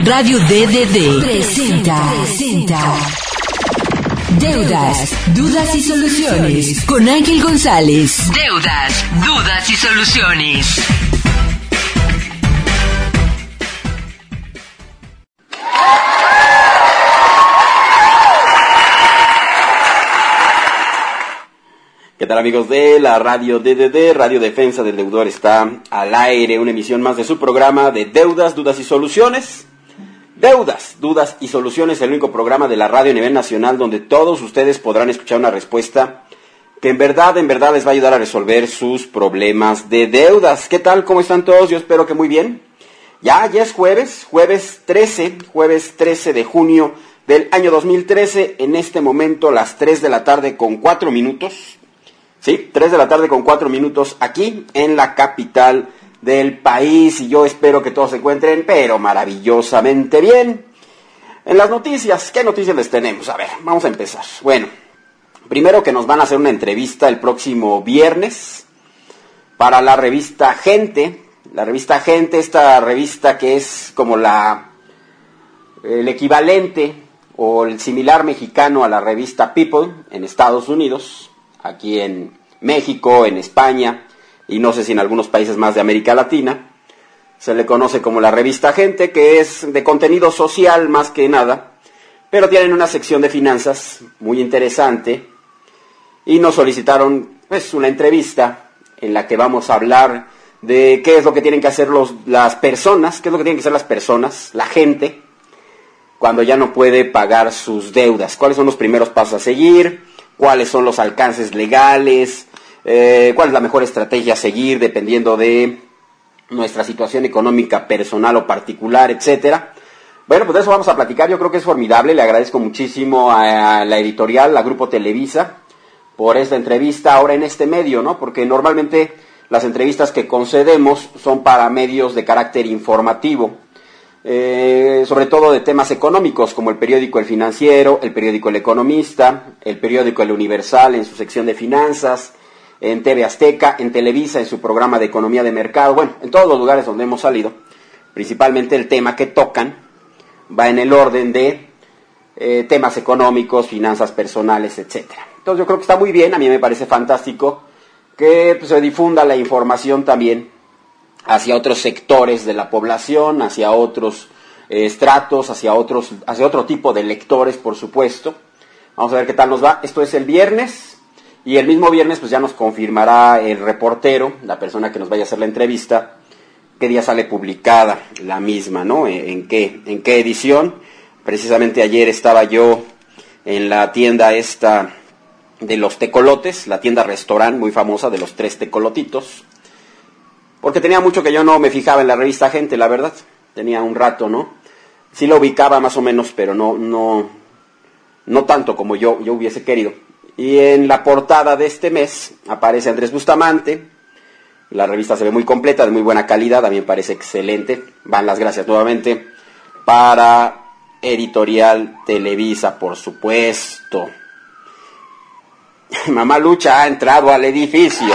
Radio DDD presenta Deudas, Dudas y Soluciones con Ángel González. Deudas, Dudas y Soluciones. ¿Qué tal, amigos de la Radio DDD? Radio Defensa del Deudor está al aire, una emisión más de su programa de Deudas, Dudas y Soluciones. Deudas, Dudas y Soluciones, el único programa de la radio a nivel nacional donde todos ustedes podrán escuchar una respuesta que en verdad les va a ayudar a resolver sus problemas de deudas. ¿Qué tal? ¿Cómo están todos? Yo espero que muy bien. Ya es jueves 13 de junio del año 2013, en este momento las 3 de la tarde con 4 minutos. Sí, 3 de la tarde con 4 minutos aquí en la capital del país, y yo espero que todos se encuentren pero maravillosamente bien. En las noticias, ¿qué noticias les tenemos? A ver, vamos a empezar. Bueno, primero que nos van a hacer una entrevista el próximo viernes para la revista Gente. La revista Gente, esta revista que es como el equivalente o el similar mexicano a la revista People en Estados Unidos, aquí en México, en España, y no sé si en algunos países más de América Latina. Se le conoce como la revista Gente, que es de contenido social más que nada, pero tienen una sección de finanzas muy interesante, y nos solicitaron una entrevista en la que vamos a hablar de qué es lo que tienen que hacer las personas, qué es lo que tienen que hacer las personas, la gente, cuando ya no puede pagar sus deudas. ¿Cuáles son los primeros pasos a seguir? ¿Cuáles son los alcances legales? ¿Cuál es la mejor estrategia a seguir dependiendo de nuestra situación económica personal o particular, etcétera? Bueno, pues de eso vamos a platicar. Yo creo que es formidable. Le agradezco muchísimo a la editorial, a Grupo Televisa, por esta entrevista ahora en este medio, ¿no? Porque normalmente las entrevistas que concedemos son para medios de carácter informativo, sobre todo de temas económicos, como el periódico El Financiero, el periódico El Economista, el periódico El Universal en su sección de finanzas, en TV Azteca, en Televisa en su programa de economía de mercado. Bueno, en todos los lugares donde hemos salido, principalmente el tema que tocan va en el orden de temas económicos, finanzas personales, etcétera. Entonces yo creo que está muy bien, a mí me parece fantástico que se difunda la información también hacia otros sectores de la población, hacia otros estratos, hacia otro tipo de lectores, por supuesto. Vamos a ver qué tal nos va. Esto es el viernes, y el mismo viernes pues ya nos confirmará el reportero, la persona que nos vaya a hacer la entrevista, qué día sale publicada la misma, ¿no? En qué edición. Precisamente ayer estaba yo en la tienda esta de los tecolotes, la tienda restaurante muy famosa de los 3 tecolotitos, porque tenía mucho que yo no me fijaba en la revista Gente, la verdad. Tenía un rato, ¿no? Sí lo ubicaba más o menos, pero no tanto como yo hubiese querido. Y en la portada de este mes aparece Andrés Bustamante. La revista se ve muy completa, de muy buena calidad, a mí me parece excelente. Van las gracias nuevamente para Editorial Televisa, por supuesto. Mamá Lucha ha entrado al edificio.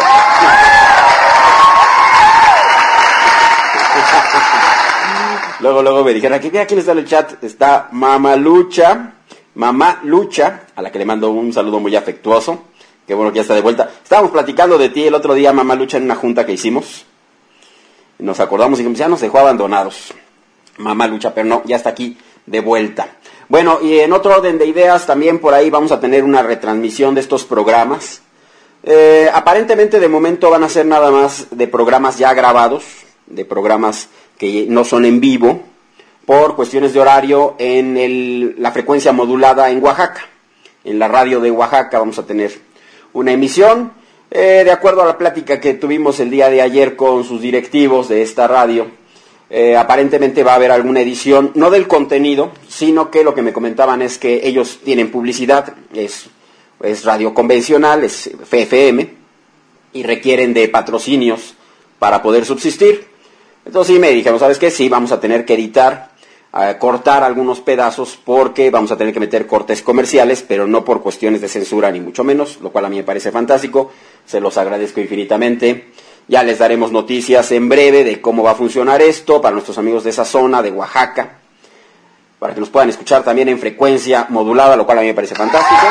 Luego me dijeron, aquí quién está en el chat. Está Mamá Lucha, a la que le mando un saludo muy afectuoso. Qué bueno que ya está de vuelta. Estábamos platicando de ti el otro día, Mamá Lucha, en una junta que hicimos. Nos acordamos y dijimos, ya nos dejó abandonados, Mamá Lucha, pero no, ya está aquí de vuelta. Bueno, y en otro orden de ideas, también por ahí vamos a tener una retransmisión de estos programas. Aparentemente de momento van a ser nada más de programas ya grabados, de programas que no son en vivo, por cuestiones de horario en la frecuencia modulada en Oaxaca. En la radio de Oaxaca vamos a tener una emisión, de acuerdo a la plática que tuvimos el día de ayer con sus directivos de esta radio. Aparentemente va a haber alguna edición, no del contenido, sino que lo que me comentaban es que ellos tienen publicidad, es radio convencional, es FM, y requieren de patrocinios para poder subsistir. Entonces sí me dijeron, ¿sabes qué? Sí, vamos a tener que editar, cortar algunos pedazos, porque vamos a tener que meter cortes comerciales, pero no por cuestiones de censura ni mucho menos, lo cual a mí me parece fantástico, se los agradezco infinitamente. Ya les daremos noticias en breve de cómo va a funcionar esto para nuestros amigos de esa zona, de Oaxaca. para que nos puedan escuchar también en frecuencia modulada, lo cual a mí me parece fantástico.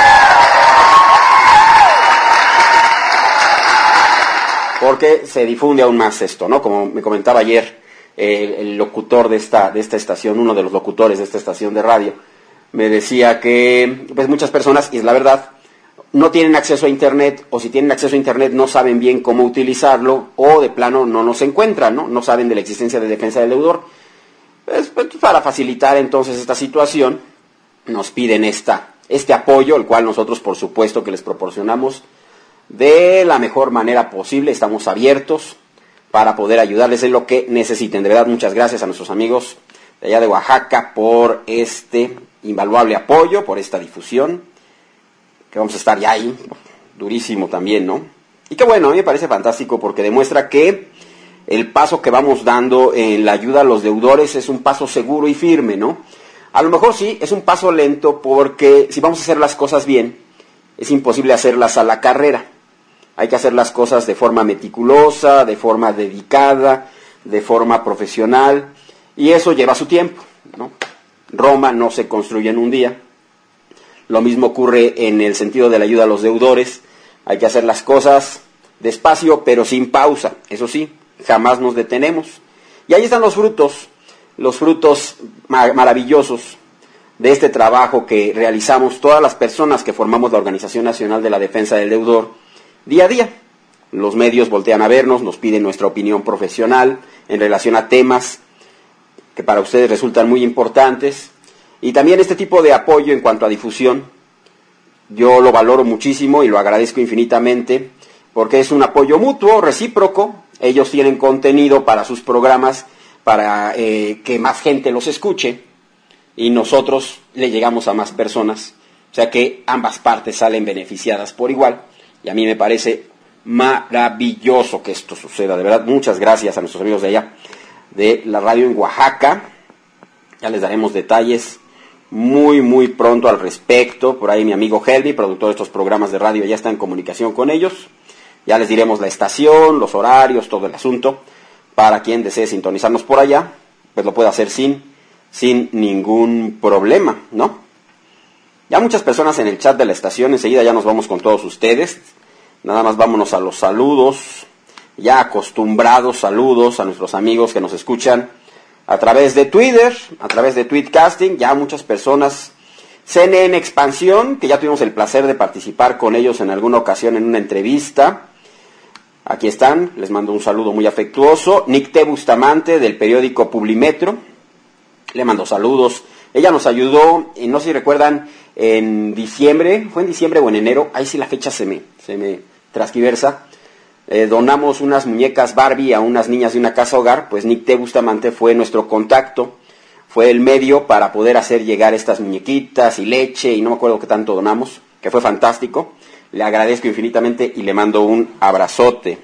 Porque se difunde aún más esto, ¿no? Como me comentaba ayer el locutor de esta estación, uno de los locutores de esta estación de radio, me decía que pues muchas personas, y es la verdad, no tienen acceso a Internet, o si tienen acceso a Internet no saben bien cómo utilizarlo, o de plano no nos encuentran, ¿no? No saben de la existencia de Defensa del Deudor. Pues, para facilitar entonces esta situación, nos piden este apoyo, el cual nosotros por supuesto que les proporcionamos de la mejor manera posible. Estamos abiertos para poder ayudarles en lo que necesiten. De verdad, muchas gracias a nuestros amigos de allá de Oaxaca por este invaluable apoyo, por esta difusión, que vamos a estar ya ahí, durísimo también, ¿no? Y que bueno, a mí me parece fantástico porque demuestra que el paso que vamos dando en la ayuda a los deudores es un paso seguro y firme, ¿no? A lo mejor sí, es un paso lento porque si vamos a hacer las cosas bien, es imposible hacerlas a la carrera. Hay que hacer las cosas de forma meticulosa, de forma dedicada, de forma profesional, y eso lleva su tiempo, ¿no? Roma no se construye en un día. Lo mismo ocurre en el sentido de la ayuda a los deudores. Hay que hacer las cosas despacio, pero sin pausa. Eso sí, jamás nos detenemos. Y ahí están los frutos maravillosos de este trabajo que realizamos todas las personas que formamos la Organización Nacional de la Defensa del Deudor día a día. Los medios voltean a vernos, nos piden nuestra opinión profesional en relación a temas que para ustedes resultan muy importantes. Y también este tipo de apoyo en cuanto a difusión, yo lo valoro muchísimo y lo agradezco infinitamente, porque es un apoyo mutuo, recíproco. Ellos tienen contenido para sus programas, para que más gente los escuche, y nosotros le llegamos a más personas. O sea que ambas partes salen beneficiadas por igual, y a mí me parece maravilloso que esto suceda. De verdad, muchas gracias a nuestros amigos de allá, de la radio en Oaxaca. Ya les daremos detalles muy pronto al respecto. Por ahí mi amigo Helvi, productor de estos programas de radio, ya está en comunicación con ellos. Ya les diremos la estación, los horarios, todo el asunto. Para quien desee sintonizarnos por allá, pues lo puede hacer sin ningún problema, ¿no? Ya muchas personas en el chat de la estación, enseguida ya nos vamos con todos ustedes. Nada más vámonos a los saludos, ya acostumbrados saludos a nuestros amigos que nos escuchan a través de Twitter, a través de Tweetcasting. Ya muchas personas, CNN Expansión, que ya tuvimos el placer de participar con ellos en alguna ocasión en una entrevista. Aquí están, les mando un saludo muy afectuoso. Nick T. Bustamante, del periódico Publimetro, le mando saludos. Ella nos ayudó, y no sé si recuerdan, en diciembre, fue en diciembre o en enero, ahí sí la fecha se me transquiversa. Donamos unas muñecas Barbie a unas niñas de una casa hogar. Pues Nick T. Bustamante fue nuestro contacto, fue el medio para poder hacer llegar estas muñequitas y leche, y no me acuerdo qué tanto donamos, que fue fantástico. Le agradezco infinitamente y le mando un abrazote.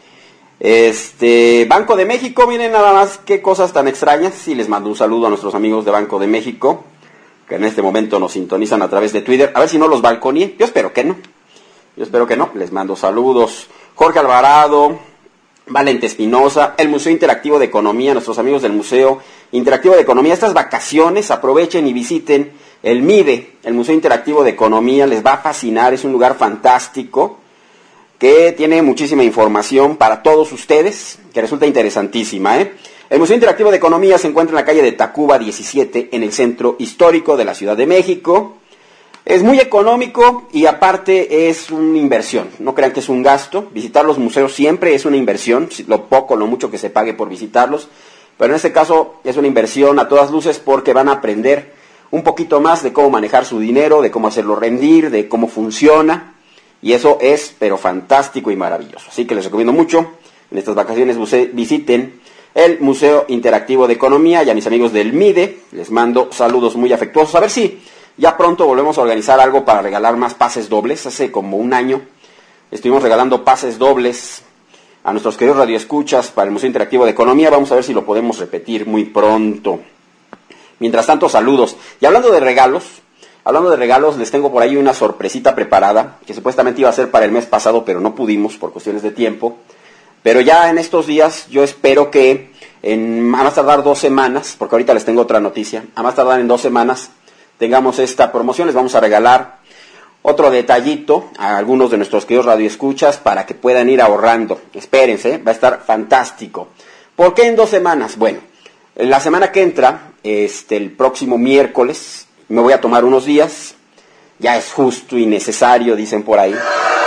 Banco de México, miren nada más qué cosas tan extrañas. Y les mando un saludo a nuestros amigos de Banco de México, que en este momento nos sintonizan a través de Twitter. A ver si no los balconeé, yo espero que no. Les mando saludos. Jorge Alvarado, Valente Espinosa, el Museo Interactivo de Economía, nuestros amigos del Museo Interactivo de Economía. Estas vacaciones aprovechen y visiten el MIDE, el Museo Interactivo de Economía. Les va a fascinar, es un lugar fantástico que tiene muchísima información para todos ustedes, que resulta interesantísima, El Museo Interactivo de Economía se encuentra en la calle de Tacuba 17, en el centro histórico de la Ciudad de México. Es muy económico y aparte es una inversión. No crean que es un gasto. Visitar los museos siempre es una inversión, lo poco, lo mucho que se pague por visitarlos. Pero en este caso es una inversión a todas luces porque van a aprender un poquito más de cómo manejar su dinero, de cómo hacerlo rendir, de cómo funciona. Y eso es, pero fantástico y maravilloso. Así que les recomiendo mucho, en estas vacaciones visiten el Museo Interactivo de Economía. Y a mis amigos del MIDE les mando saludos muy afectuosos. A ver si ya pronto volvemos a organizar algo para regalar más pases dobles. Hace como un año estuvimos regalando pases dobles a nuestros queridos radioescuchas para el Museo Interactivo de Economía. Vamos a ver si lo podemos repetir muy pronto. Mientras tanto, saludos. Y hablando de regalos, les tengo por ahí una sorpresita preparada, que supuestamente iba a ser para el mes pasado, pero no pudimos por cuestiones de tiempo. Pero ya en estos días yo espero que a más tardar 2 semanas, porque ahorita les tengo otra noticia, a más tardar en 2 semanas tengamos esta promoción, les vamos a regalar otro detallito a algunos de nuestros queridos radioescuchas para que puedan ir ahorrando. Espérense, va a estar fantástico. ¿Por qué en 2 semanas? Bueno, la semana que entra, el próximo miércoles, me voy a tomar unos días. Ya es justo y necesario, dicen por ahí.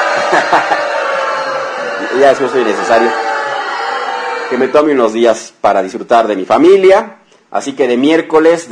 Ya es justo y necesario que me tome unos días para disfrutar de mi familia. Así que del miércoles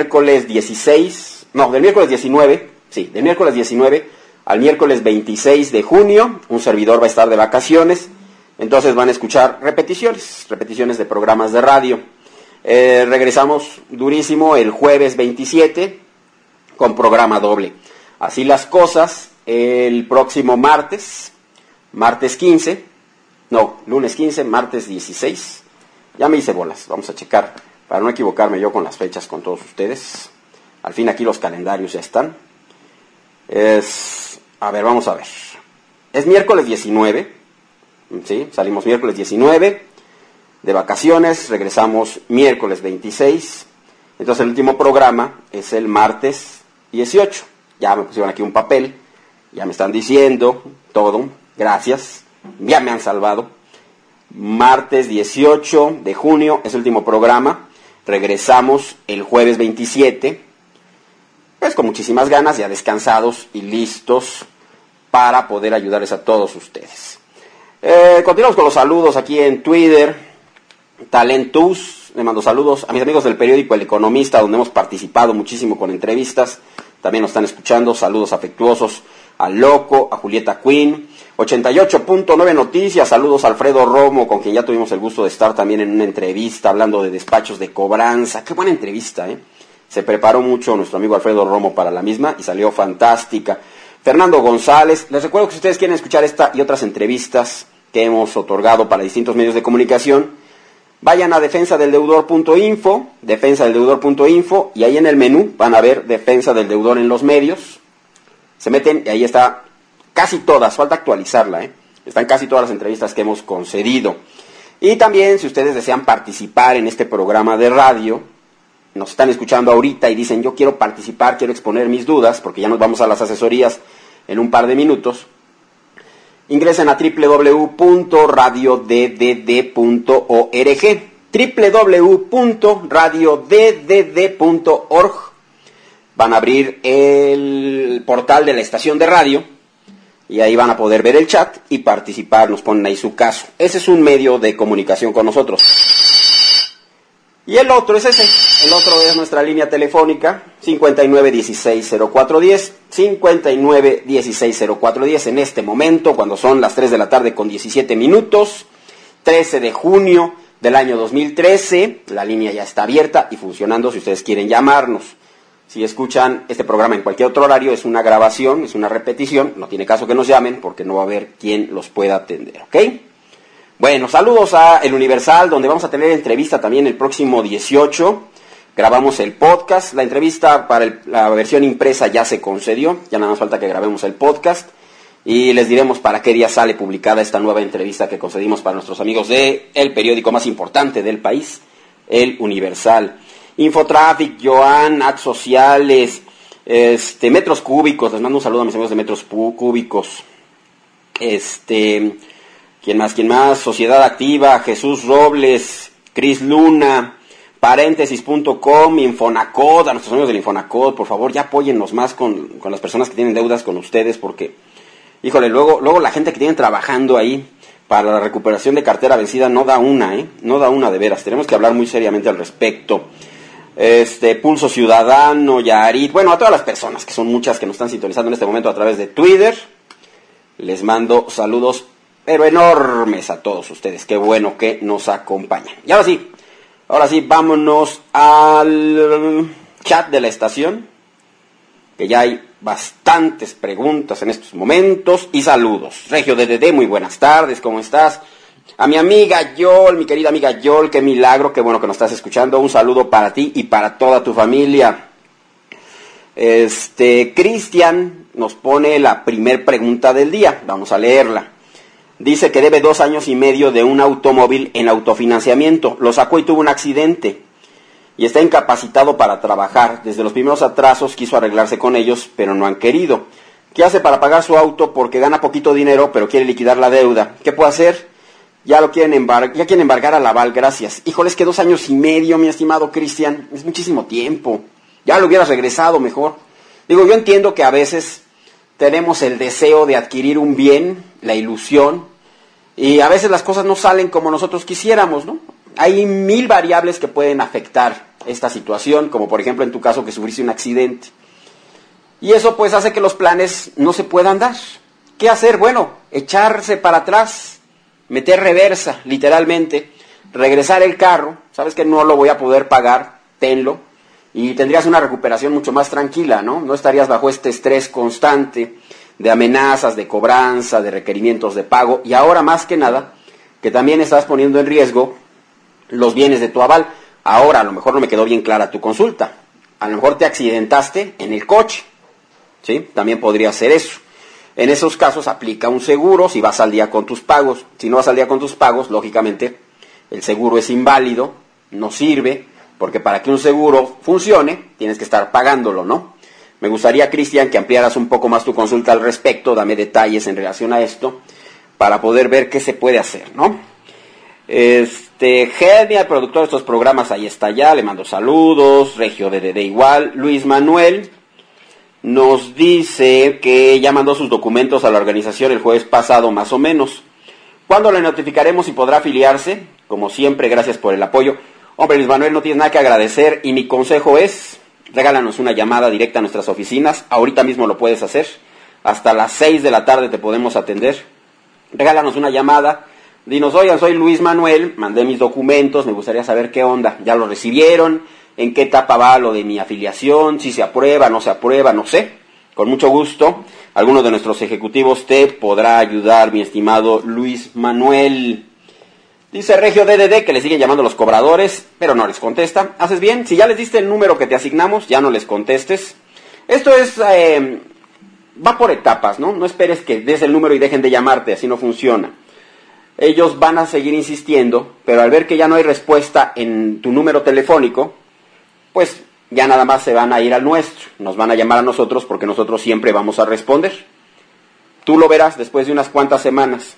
19, del miércoles 19 al miércoles 26 de junio, un servidor va a estar de vacaciones. Entonces van a escuchar repeticiones de programas de radio. Regresamos durísimo el jueves 27 con programa doble. Así las cosas, el próximo lunes 15, martes 16. Ya me hice bolas, vamos a checar para no equivocarme yo con las fechas con todos ustedes. Al fin aquí los calendarios ya están. Vamos a ver. Es miércoles 19, ¿sí? Salimos miércoles 19 de vacaciones, regresamos miércoles 26. Entonces el último programa es el martes 18. Ya me pusieron aquí un papel, ya me están diciendo todo, gracias, ya me han salvado. Martes 18 de junio es el último programa, regresamos el jueves 27, pues con muchísimas ganas, ya descansados y listos para poder ayudarles a todos ustedes. Continuamos con los saludos aquí en Twitter. Talentus, le mando saludos a mis amigos del periódico El Economista, donde hemos participado muchísimo con entrevistas. También nos están escuchando, saludos afectuosos a Loco, a Julieta Quinn, 88.9 Noticias, saludos a Alfredo Romo, con quien ya tuvimos el gusto de estar también en una entrevista, hablando de despachos de cobranza. Qué buena entrevista, Se preparó mucho nuestro amigo Alfredo Romo para la misma y salió fantástica. Fernando González, les recuerdo que si ustedes quieren escuchar esta y otras entrevistas que hemos otorgado para distintos medios de comunicación, vayan a defensadeldeudor.info, y ahí en el menú van a ver Defensa del Deudor en los medios. Se meten y ahí está casi todas, falta actualizarla, Están casi todas las entrevistas que hemos concedido. Y también, si ustedes desean participar en este programa de radio, nos están escuchando ahorita y dicen, yo quiero participar, quiero exponer mis dudas, porque ya nos vamos a las asesorías en un par de minutos. Ingresen a www.radioddd.org, www.radioddd.org. Van a abrir el portal de la estación de radio y ahí van a poder ver el chat y participar, nos ponen ahí su caso. Ese es un medio de comunicación con nosotros. Y el otro es ese, el otro es nuestra línea telefónica, 59160410, 59160410, en este momento, cuando son las 3 de la tarde con 17 minutos, 13 de junio del año 2013, la línea ya está abierta y funcionando si ustedes quieren llamarnos. Si escuchan este programa en cualquier otro horario, es una grabación, es una repetición, no tiene caso que nos llamen porque no va a haber quien los pueda atender, ¿ok? Bueno, saludos a El Universal, donde vamos a tener entrevista también el próximo 18. Grabamos el podcast, la entrevista para la versión impresa ya se concedió, ya nada más falta que grabemos el podcast. Y les diremos para qué día sale publicada esta nueva entrevista que concedimos para nuestros amigos de el periódico más importante del país, El Universal. Infotraffic, Joan, Ads Sociales, Metros Cúbicos, les mando un saludo a mis amigos de Metros Cúbicos. ¿Quién más? Sociedad Activa, Jesús Robles, Cris Luna, paréntesis.com, Infonacod, a nuestros amigos del Infonacod, por favor, ya apóyennos más con las personas que tienen deudas con ustedes, porque, híjole, luego la gente que tiene trabajando ahí para la recuperación de cartera vencida no da una, no da una de veras, tenemos que hablar muy seriamente al respecto. Pulso Ciudadano, Yarit, bueno, a todas las personas, que son muchas que nos están sintonizando en este momento a través de Twitter, les mando saludos pero enormes a todos ustedes, qué bueno que nos acompañan. Y ahora sí, vámonos al chat de la estación, que ya hay bastantes preguntas en estos momentos, y saludos. Regio DDD, muy buenas tardes, ¿cómo estás? A mi amiga Yol, mi querida amiga Yol, qué milagro, qué bueno que nos estás escuchando, un saludo para ti y para toda tu familia. Cristian nos pone la primer pregunta del día, vamos a leerla. Dice que debe 2 años y medio de un automóvil en autofinanciamiento. Lo sacó y tuvo un accidente. Y está incapacitado para trabajar. Desde los primeros atrasos quiso arreglarse con ellos, pero no han querido. ¿Qué hace para pagar su auto? Porque gana poquito dinero, pero quiere liquidar la deuda. ¿Qué puede hacer? Ya quieren embargar al aval, gracias. Híjole, es que 2 años y medio, mi estimado Cristian, es muchísimo tiempo. Ya lo hubieras regresado mejor. Digo, yo entiendo que a veces tenemos el deseo de adquirir un bien, la ilusión, y a veces las cosas no salen como nosotros quisiéramos, ¿no? Hay 1000 variables que pueden afectar esta situación, como por ejemplo en tu caso que sufriste un accidente. Y eso pues hace que los planes no se puedan dar. ¿Qué hacer? Bueno, echarse para atrás, meter reversa, literalmente, regresar el carro, sabes que no lo voy a poder pagar, tenlo, y tendrías una recuperación mucho más tranquila, ¿no? No estarías bajo este estrés constante de amenazas, de cobranza, de requerimientos de pago, y ahora más que nada, que también estás poniendo en riesgo los bienes de tu aval. Ahora, a lo mejor no me quedó bien clara tu consulta. A lo mejor te accidentaste en el coche, ¿sí? También podría ser eso. En esos casos aplica un seguro si vas al día con tus pagos. Si no vas al día con tus pagos, lógicamente, el seguro es inválido, no sirve, porque para que un seguro funcione, tienes que estar pagándolo, ¿no? Me gustaría, Cristian, que ampliaras un poco más tu consulta al respecto, dame detalles en relación a esto, para poder ver qué se puede hacer, ¿no? Helmia, el productor de estos programas, ahí está ya, le mando saludos. Regio DDD igual. Luis Manuel nos dice que ya mandó sus documentos a la organización el jueves pasado, más o menos. ¿Cuándo le notificaremos si podrá afiliarse? Como siempre, gracias por el apoyo. Hombre, Luis Manuel, no tienes nada que agradecer, y mi consejo es, regálanos una llamada directa a nuestras oficinas. Ahorita mismo lo puedes hacer. Hasta las 6 de la tarde te podemos atender. Regálanos una llamada. Dinos, oigan, soy Luis Manuel, mandé mis documentos, me gustaría saber qué onda. ¿Ya lo recibieron? ¿En qué etapa va lo de mi afiliación? ¿Si se aprueba, no se aprueba? No sé. Con mucho gusto, alguno de nuestros ejecutivos te podrá ayudar, mi estimado Luis Manuel. Dice Regio DDD que le siguen llamando los cobradores, pero no les contesta. Haces bien, si ya les diste el número que te asignamos, ya no les contestes. Esto es, va por etapas, ¿no? No esperes que des el número y dejen de llamarte, así no funciona. Ellos van a seguir insistiendo, pero al ver que ya no hay respuesta en tu número telefónico, pues ya nada más se van a ir al nuestro. Nos van a llamar a nosotros porque nosotros siempre vamos a responder. Tú lo verás después de unas cuantas semanas.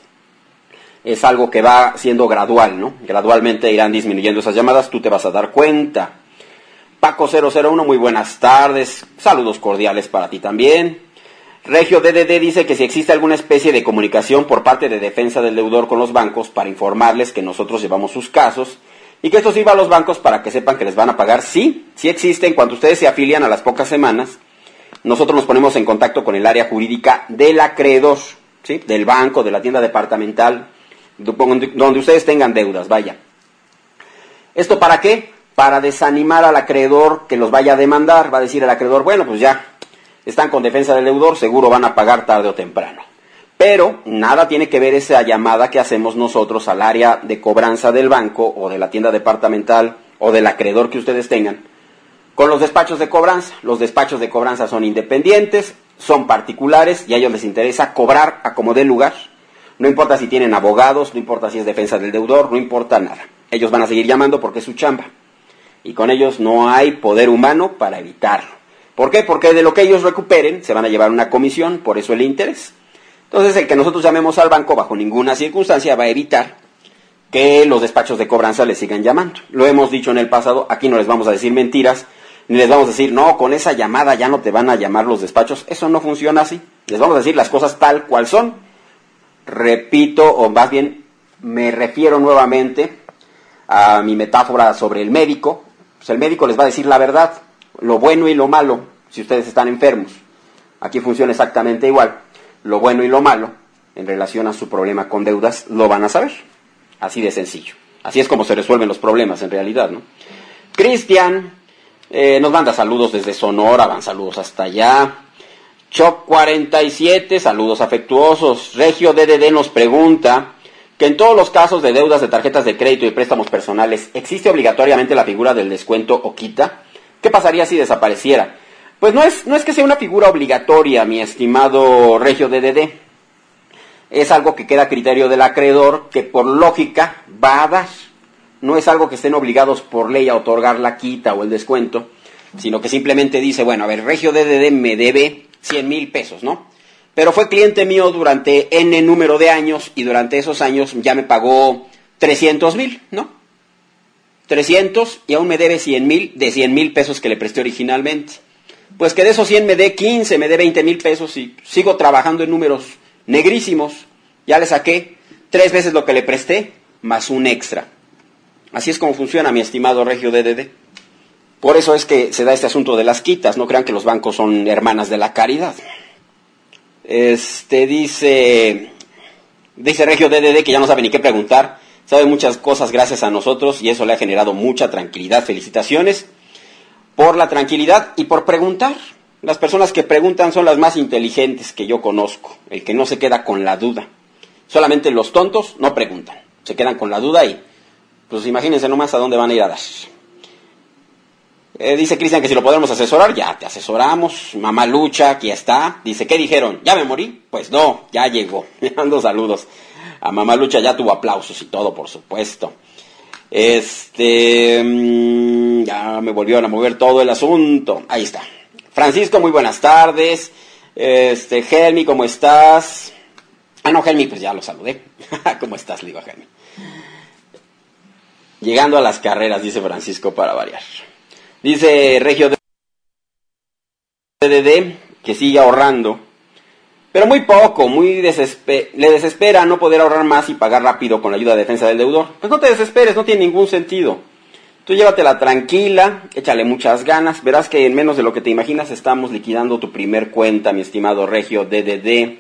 Es algo que va siendo gradual, ¿no? Gradualmente irán disminuyendo esas llamadas, tú te vas a dar cuenta. Paco 001, muy buenas tardes. Saludos cordiales para ti también. Regio DDD dice que si existe alguna especie de comunicación por parte de defensa del deudor con los bancos para informarles que nosotros llevamos sus casos y que esto sirva a los bancos para que sepan que les van a pagar. Sí existe. En cuanto ustedes se afilian a las pocas semanas, nosotros nos ponemos en contacto con el área jurídica del acreedor, ¿sí? Del banco, de la tienda departamental, donde ustedes tengan deudas, vaya. ¿Esto para qué? Para desanimar al acreedor que los vaya a demandar. Va a decir el acreedor, bueno, pues ya están con defensa del deudor, seguro van a pagar tarde o temprano. Pero nada tiene que ver esa llamada que hacemos nosotros al área de cobranza del banco o de la tienda departamental o del acreedor que ustedes tengan con los despachos de cobranza. Los despachos de cobranza son independientes, son particulares y a ellos les interesa cobrar a como dé lugar. No importa si tienen abogados, no importa si es defensa del deudor, no importa nada. Ellos van a seguir llamando porque es su chamba. Y con ellos no hay poder humano para evitarlo. ¿Por qué? Porque de lo que ellos recuperen se van a llevar una comisión, por eso el interés. Entonces el que nosotros llamemos al banco bajo ninguna circunstancia va a evitar que los despachos de cobranza les sigan llamando. Lo hemos dicho en el pasado, aquí no les vamos a decir mentiras, ni les vamos a decir, no, con esa llamada ya no te van a llamar los despachos. Eso no funciona así. Les vamos a decir las cosas tal cual son. Repito, o más bien me refiero nuevamente a mi metáfora sobre el médico. Pues el médico les va a decir la verdad, lo bueno y lo malo, si ustedes están enfermos. Aquí funciona exactamente igual. Lo bueno y lo malo, en relación a su problema con deudas, lo van a saber. Así de sencillo. Así es como se resuelven los problemas, en realidad, ¿no? Cristian nos manda saludos desde Sonora, van saludos hasta allá. Choc 47, saludos afectuosos. Regio DDD nos pregunta que en todos los casos de deudas de tarjetas de crédito y préstamos personales, ¿existe obligatoriamente la figura del descuento o quita? ¿Qué pasaría si desapareciera? Pues no es que sea una figura obligatoria, mi estimado Regio DDD. es algo que queda a criterio del acreedor, que por lógica va a dar. No es algo que estén obligados por ley a otorgar la quita o el descuento, sino que simplemente dice, bueno, a ver, Regio DDD me debe 100,000 pesos, ¿no? Pero fue cliente mío durante N número de años y durante esos años ya me pagó 300,000, ¿no? 300 y aún me debe 100,000 de 100,000 pesos que le presté originalmente. Pues que de esos 100 me dé 15, me dé 20,000 pesos y sigo trabajando en números negrísimos. Ya le saqué 3 veces lo que le presté, más un extra. Así es como funciona, mi estimado Regio DDD. Por eso es que se da este asunto de las quitas. No crean que los bancos son hermanas de la caridad. Dice Regio DDD que ya no sabe ni qué preguntar. Sabe muchas cosas gracias a nosotros y eso le ha generado mucha tranquilidad. Felicitaciones por la tranquilidad y por preguntar. Las personas que preguntan son las más inteligentes que yo conozco. El que no se queda con la duda. Solamente los tontos no preguntan. Se quedan con la duda y pues imagínense nomás a dónde van a ir a dar. Dice Cristian que si lo podemos asesorar, ya te asesoramos. Mamá Lucha, aquí está. Dice, ¿qué dijeron? ¿Ya me morí? Pues no, ya llegó. Me mando saludos. A Mamá Lucha ya tuvo aplausos y todo, por supuesto. Ya me volvieron a mover todo el asunto. Ahí está. Francisco, muy buenas tardes. Helmi, ¿cómo estás? Ah, no, Helmi, pues ya lo saludé. ¿Cómo estás? Le digo a Helmi. Llegando a las carreras, dice Francisco, para variar. Dice Regio DDD que sigue ahorrando, pero muy poco, le desespera no poder ahorrar más y pagar rápido con la ayuda de defensa del deudor. Pues no te desesperes, no tiene ningún sentido. Tú llévatela tranquila, échale muchas ganas, verás que en menos de lo que te imaginas estamos liquidando tu primer cuenta, mi estimado Regio DDD.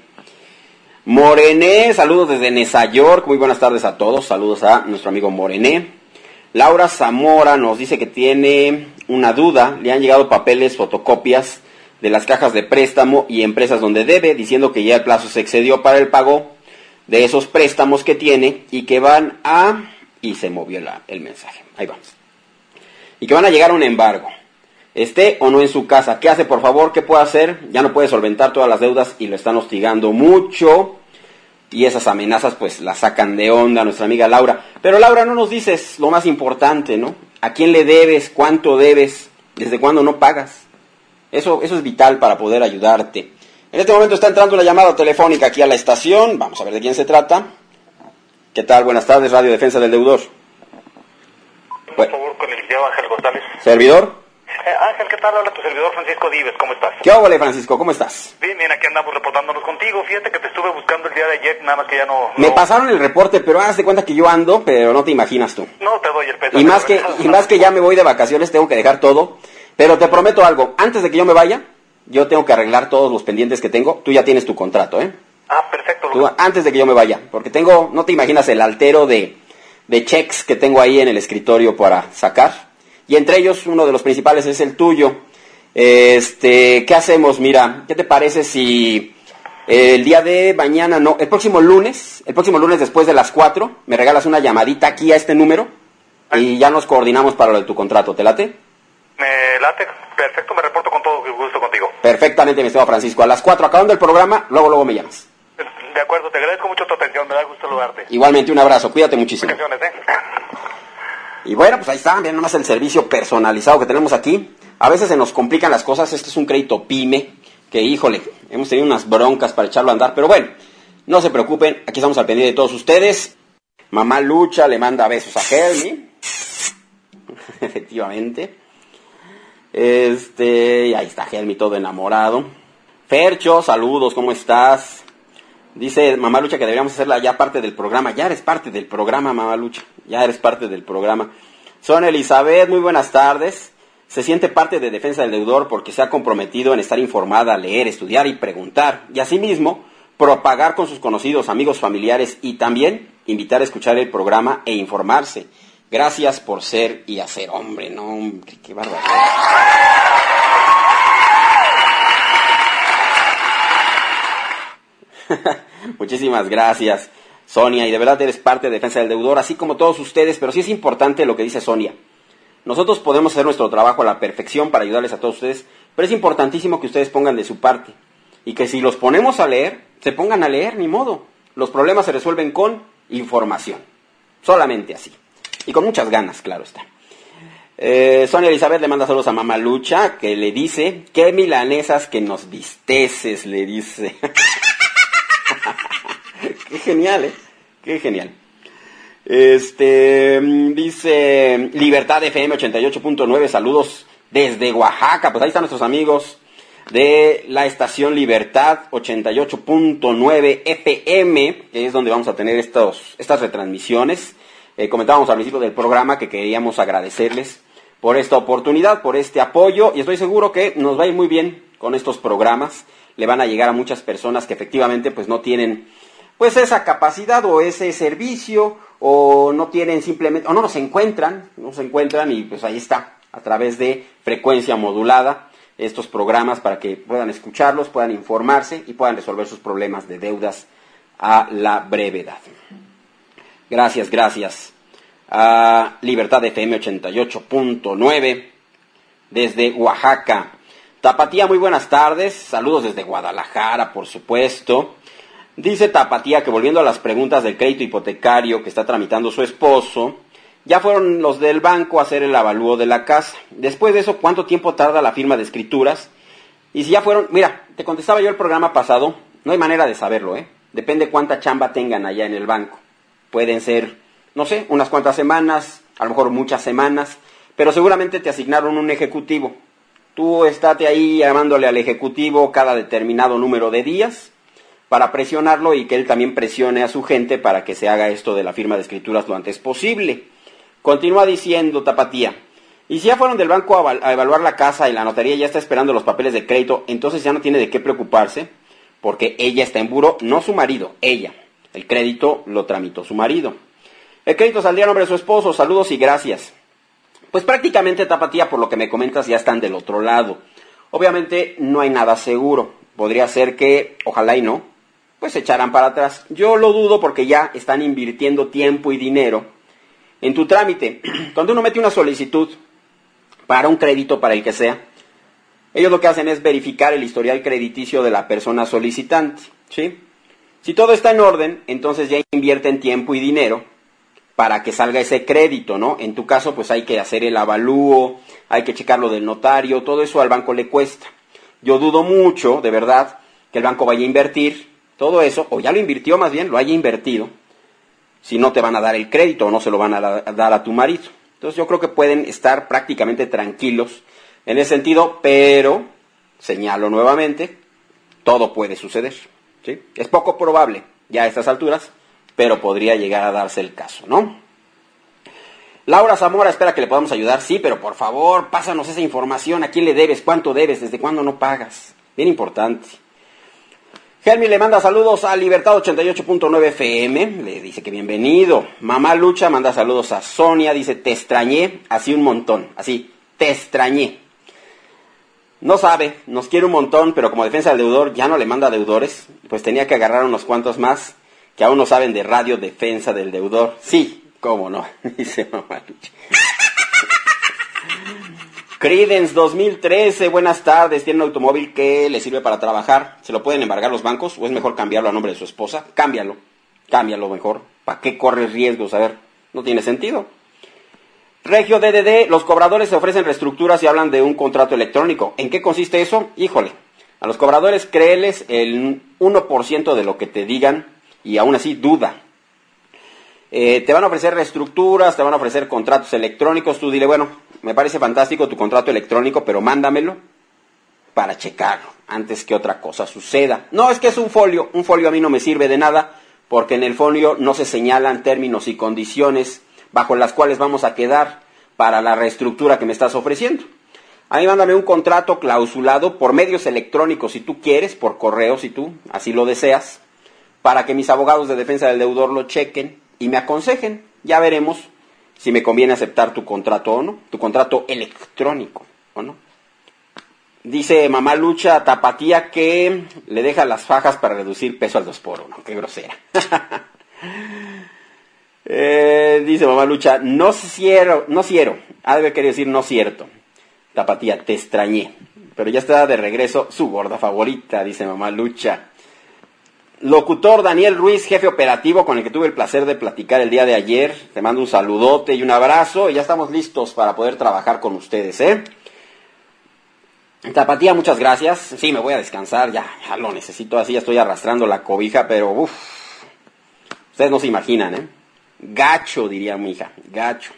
Morené, saludos desde Nueva York, muy buenas tardes a todos, saludos a nuestro amigo Morené. Laura Zamora nos dice que tiene una duda, le han llegado papeles, fotocopias de las cajas de préstamo y empresas donde debe, diciendo que ya el plazo se excedió para el pago de esos préstamos que tiene y que van a... y se movió el mensaje, ahí vamos. Y que van a llegar a un embargo, esté o no en su casa. ¿Qué hace, por favor? ¿Qué puede hacer? Ya no puede solventar todas las deudas y lo están hostigando mucho. Y esas amenazas pues la sacan de onda a nuestra amiga Laura. Pero Laura, no nos dices lo más importante, ¿no? ¿A quién le debes? ¿Cuánto debes? ¿Desde cuándo no pagas? Eso es vital para poder ayudarte. En este momento está entrando una llamada telefónica aquí a la estación. Vamos a ver de quién se trata. ¿Qué tal? Buenas tardes, Radio Defensa del Deudor. Por favor, con el licenciado Ángel González. ¿Servidor? Ángel, ¿qué tal? Habla tu servidor Francisco Dives, ¿cómo estás? ¿Qué óvole, Francisco? ¿Cómo estás? Bien, aquí andamos reportándonos contigo. Fíjate que te estuve buscando el día de ayer, nada más que ya no... Me pasaron el reporte, pero haz de cuenta que yo ando, pero no te imaginas tú. No te doy el peso. Y más que ya me voy de vacaciones, tengo que dejar todo. Pero te prometo algo, antes de que yo me vaya, yo tengo que arreglar todos los pendientes que tengo. Tú ya tienes tu contrato, ¿eh? Ah, perfecto. Tú, antes de que yo me vaya, porque tengo, no te imaginas el altero de cheques que tengo ahí en el escritorio para sacar. Y entre ellos, uno de los principales es el tuyo. ¿Qué hacemos? Mira, ¿qué te parece si el día de mañana, no, el próximo lunes después de las 4, me regalas una llamadita aquí a este número y ya nos coordinamos para lo de tu contrato? ¿Te late? Me late, perfecto, me reporto con todo gusto contigo. Perfectamente, mi estimado Francisco. A las 4, acabando el programa, luego me llamas. De acuerdo, te agradezco mucho tu atención, me da gusto saludarte. Igualmente, un abrazo, cuídate muchísimo. Vacaciones, Y bueno, pues ahí está, vean nomás el servicio personalizado que tenemos aquí. A veces se nos complican las cosas, este es un crédito PYME, que híjole, hemos tenido unas broncas para echarlo a andar, pero bueno, no se preocupen, aquí estamos al pendiente de todos ustedes. Mamá Lucha le manda besos a Helmi, efectivamente. Y ahí está Helmi todo enamorado. Fercho, saludos, ¿cómo estás? Dice Mamá Lucha que deberíamos hacerla ya parte del programa. Ya eres parte del programa, Mamá Lucha. Ya eres parte del programa. Son Elizabeth, muy buenas tardes. Se siente parte de Defensa del Deudor porque se ha comprometido en estar informada, leer, estudiar y preguntar. Y asimismo, propagar con sus conocidos, amigos, familiares y también invitar a escuchar el programa e informarse. Gracias por ser y hacer. Hombre, no, hombre, qué barbaridad. Muchísimas gracias, Sonia, y de verdad eres parte de Defensa del Deudor, así como todos ustedes, pero sí es importante lo que dice Sonia. Nosotros podemos hacer nuestro trabajo a la perfección para ayudarles a todos ustedes, pero es importantísimo que ustedes pongan de su parte, y que si los ponemos a leer, se pongan a leer, ni modo. Los problemas se resuelven con información. Solamente así. Y con muchas ganas, claro está. Sonia Elizabeth le manda saludos a Mamá Lucha, que le dice, qué milanesas que nos visteces, le dice. Qué genial, qué genial. Dice Libertad FM 88.9, saludos desde Oaxaca. Pues ahí están nuestros amigos de la estación Libertad 88.9 FM, que es donde vamos a tener estas retransmisiones. Comentábamos al principio del programa que queríamos agradecerles por esta oportunidad, por este apoyo, y estoy seguro que nos va a ir muy bien con estos programas. Le van a llegar a muchas personas que efectivamente pues no tienen pues esa capacidad o ese servicio, o no tienen simplemente, o no se encuentran y pues ahí está, a través de frecuencia modulada, estos programas para que puedan escucharlos, puedan informarse y puedan resolver sus problemas de deudas a la brevedad. Gracias a Libertad FM 88.9 desde Oaxaca. Tapatía, muy buenas tardes, saludos desde Guadalajara, por supuesto. Dice Tapatía que volviendo a las preguntas del crédito hipotecario que está tramitando su esposo, ya fueron los del banco a hacer el avalúo de la casa. Después de eso, ¿cuánto tiempo tarda la firma de escrituras? Y si ya fueron, mira, te contestaba yo el programa pasado, no hay manera de saberlo, depende cuánta chamba tengan allá en el banco. Pueden ser, no sé, unas cuantas semanas, a lo mejor muchas semanas, pero seguramente te asignaron un ejecutivo. Tú estate ahí llamándole al ejecutivo cada determinado número de días para presionarlo y que él también presione a su gente para que se haga esto de la firma de escrituras lo antes posible. Continúa diciendo Tapatía, y si ya fueron del banco a evaluar la casa y la notaría ya está esperando los papeles de crédito, entonces ya no tiene de qué preocuparse, porque ella está en buró, no su marido, ella. El crédito lo tramitó su marido. El crédito saldría a nombre de su esposo, saludos y gracias. Pues prácticamente, Tapatía, por lo que me comentas, ya están del otro lado. Obviamente no hay nada seguro. Podría ser que, ojalá y no, pues se echarán para atrás. Yo lo dudo porque ya están invirtiendo tiempo y dinero en tu trámite. Cuando uno mete una solicitud para un crédito, para el que sea, ellos lo que hacen es verificar el historial crediticio de la persona solicitante, ¿sí? Si todo está en orden, entonces ya invierten tiempo y dinero para que salga ese crédito, ¿no? En tu caso, pues hay que hacer el avalúo, hay que checar lo del notario, todo eso al banco le cuesta. Yo dudo mucho, de verdad, que el banco vaya a invertir todo eso, o ya lo invirtió más bien, lo haya invertido, si no te van a dar el crédito o no se lo van a dar a tu marido. Entonces yo creo que pueden estar prácticamente tranquilos en ese sentido, pero, señalo nuevamente, todo puede suceder, ¿sí? Es poco probable ya a estas alturas, pero podría llegar a darse el caso, ¿no? Laura Zamora espera que le podamos ayudar. Sí, pero por favor, pásanos esa información. ¿A quién le debes? ¿Cuánto debes? ¿Desde cuándo no pagas? Bien importante. Helmi le manda saludos a Libertad 88.9 FM. Le dice que bienvenido. Mamá Lucha manda saludos a Sonia. Dice, te extrañé así un montón. Así, te extrañé. No sabe, nos quiere un montón, pero como defensa del deudor ya no le manda deudores. Pues tenía que agarrar unos cuantos más que aún no saben de Radio Defensa del Deudor. Sí, cómo no, dice Mamá Lucha. Credence 2013, buenas tardes. Tiene un automóvil que le sirve para trabajar. ¿Se lo pueden embargar los bancos o es mejor cambiarlo a nombre de su esposa? Cámbialo mejor. ¿Para qué corres riesgos? A ver, no tiene sentido. Regio DDD, los cobradores se ofrecen reestructuras y hablan de un contrato electrónico. ¿En qué consiste eso? Híjole, a los cobradores créeles el 1% de lo que te digan y aún así duda. Te van a ofrecer reestructuras, te van a ofrecer contratos electrónicos. Tú dile, bueno, me parece fantástico tu contrato electrónico, pero mándamelo para checarlo antes que otra cosa suceda. No, es que es un folio a mí no me sirve de nada porque en el folio no se señalan términos y condiciones bajo las cuales vamos a quedar para la reestructura que me estás ofreciendo. A mí mándame un contrato clausulado por medios electrónicos si tú quieres, por correo si tú así lo deseas, para que mis abogados de defensa del deudor lo chequen y me aconsejen. Ya veremos si me conviene aceptar tu contrato o no, tu contrato electrónico o no. Dice Mamá Lucha Tapatía que le deja las fajas para reducir peso al 2x1. Qué grosera. Dice Mamá Lucha, no ciero. Ha de haber querido decir no cierto. Tapatía, te extrañé. Pero ya está de regreso su gorda favorita, dice Mamá Lucha. Locutor Daniel Ruiz, jefe operativo con el que tuve el placer de platicar el día de ayer. Te mando un saludote y un abrazo y ya estamos listos para poder trabajar con ustedes, ¿eh? Tapatía, muchas gracias. Sí, me voy a descansar, ya lo necesito así, ya estoy arrastrando la cobija, pero ustedes no se imaginan, ¿eh? Gacho, diría mi hija, gacho.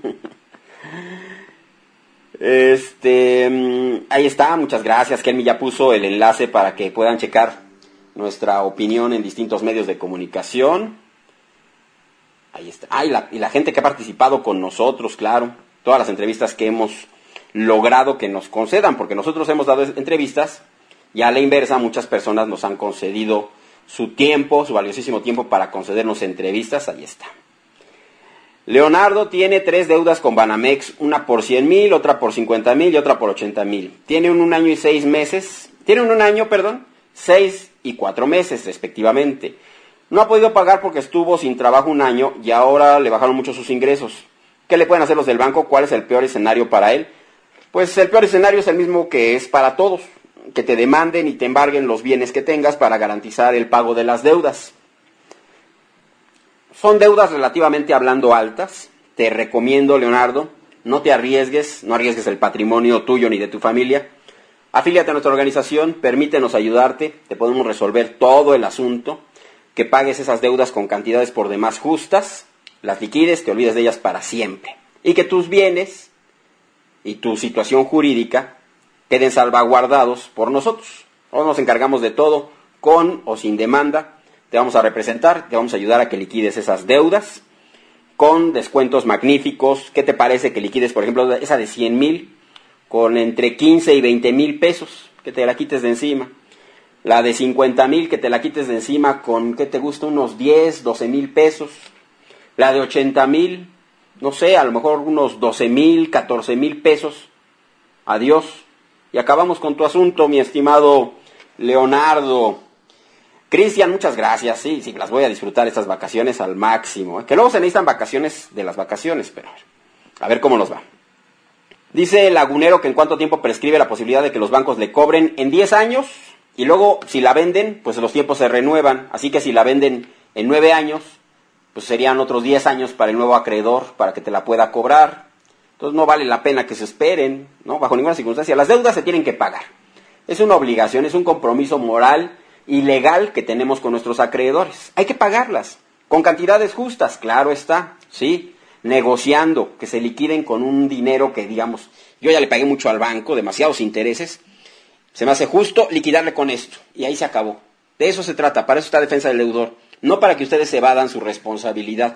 Ahí está, muchas gracias. Kelmi ya puso el enlace para que puedan checar nuestra opinión en distintos medios de comunicación. Ahí está. Y la gente que ha participado con nosotros, claro. Todas las entrevistas que hemos logrado que nos concedan, porque nosotros hemos dado entrevistas y a la inversa muchas personas nos han concedido su tiempo, su valiosísimo tiempo para concedernos entrevistas. Ahí está. Leonardo tiene 3 deudas con Banamex, una por 100,000, otra por 50,000 y otra por 80,000. Tiene un año y 6 meses, 6 y 4 meses respectivamente. No ha podido pagar porque estuvo sin trabajo un año y ahora le bajaron mucho sus ingresos. ¿Qué le pueden hacer los del banco? ¿Cuál es el peor escenario para él? Pues el peor escenario es el mismo que es para todos, que te demanden y te embarguen los bienes que tengas para garantizar el pago de las deudas. Son deudas relativamente hablando altas. Te recomiendo, Leonardo, no arriesgues el patrimonio tuyo ni de tu familia. Afíliate a nuestra organización, permítenos ayudarte, te podemos resolver todo el asunto, que pagues esas deudas con cantidades por demás justas, las liquides, te olvides de ellas para siempre. Y que tus bienes y tu situación jurídica queden salvaguardados por nosotros. Nosotros nos encargamos de todo, con o sin demanda. Te vamos a representar, te vamos a ayudar a que liquides esas deudas con descuentos magníficos. ¿Qué te parece que liquides, por ejemplo, esa de 100,000 con entre 15 y 20,000 pesos, que te la quites de encima? La de 50,000, que te la quites de encima con, ¿qué te gusta? Unos 10, 12,000 pesos. La de 80,000, no sé, a lo mejor unos 12,000, 14,000 pesos. Adiós. Y acabamos con tu asunto, mi estimado Leonardo. Cristian, muchas gracias. Sí, las voy a disfrutar estas vacaciones al máximo, ¿eh? Que luego se necesitan vacaciones de las vacaciones, pero a ver cómo nos va. Dice el Lagunero que en cuánto tiempo prescribe la posibilidad de que los bancos le cobren. En 10 años, y luego si la venden, pues los tiempos se renuevan. Así que si la venden en 9 años, pues serían otros 10 años para el nuevo acreedor, para que te la pueda cobrar. Entonces no vale la pena que se esperen, ¿no? Bajo ninguna circunstancia. Las deudas se tienen que pagar. Es una obligación, es un compromiso moral y legal que tenemos con nuestros acreedores. Hay que pagarlas, con cantidades justas, claro está, ¿sí? Negociando, que se liquiden con un dinero que, digamos, yo ya le pagué mucho al banco, demasiados intereses, se me hace justo liquidarle con esto, y ahí se acabó. De eso se trata, para eso está Defensa del Deudor, no para que ustedes evadan su responsabilidad,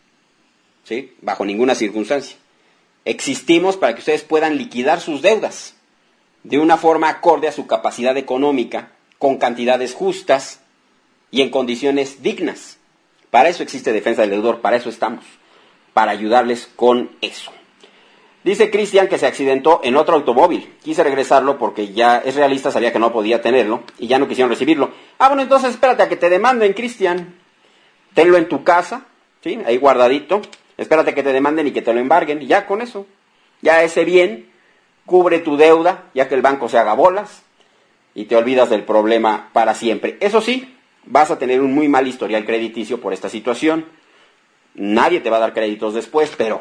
¿sí? Bajo ninguna circunstancia. Existimos para que ustedes puedan liquidar sus deudas de una forma acorde a su capacidad económica, con cantidades justas y en condiciones dignas. Para eso existe Defensa del Deudor, para eso estamos, para ayudarles con eso. Dice Cristian que se accidentó en otro automóvil. Quise regresarlo porque ya es realista, sabía que no podía tenerlo y ya no quisieron recibirlo. Bueno, entonces espérate a que te demanden, Cristian. Tenlo en tu casa, ¿sí? Ahí guardadito. Espérate que te demanden y que te lo embarguen. Y ya con eso, ya ese bien cubre tu deuda, ya que el banco se haga bolas y te olvidas del problema para siempre. Eso sí, vas a tener un muy mal historial crediticio por esta situación. Nadie te va a dar créditos después, pero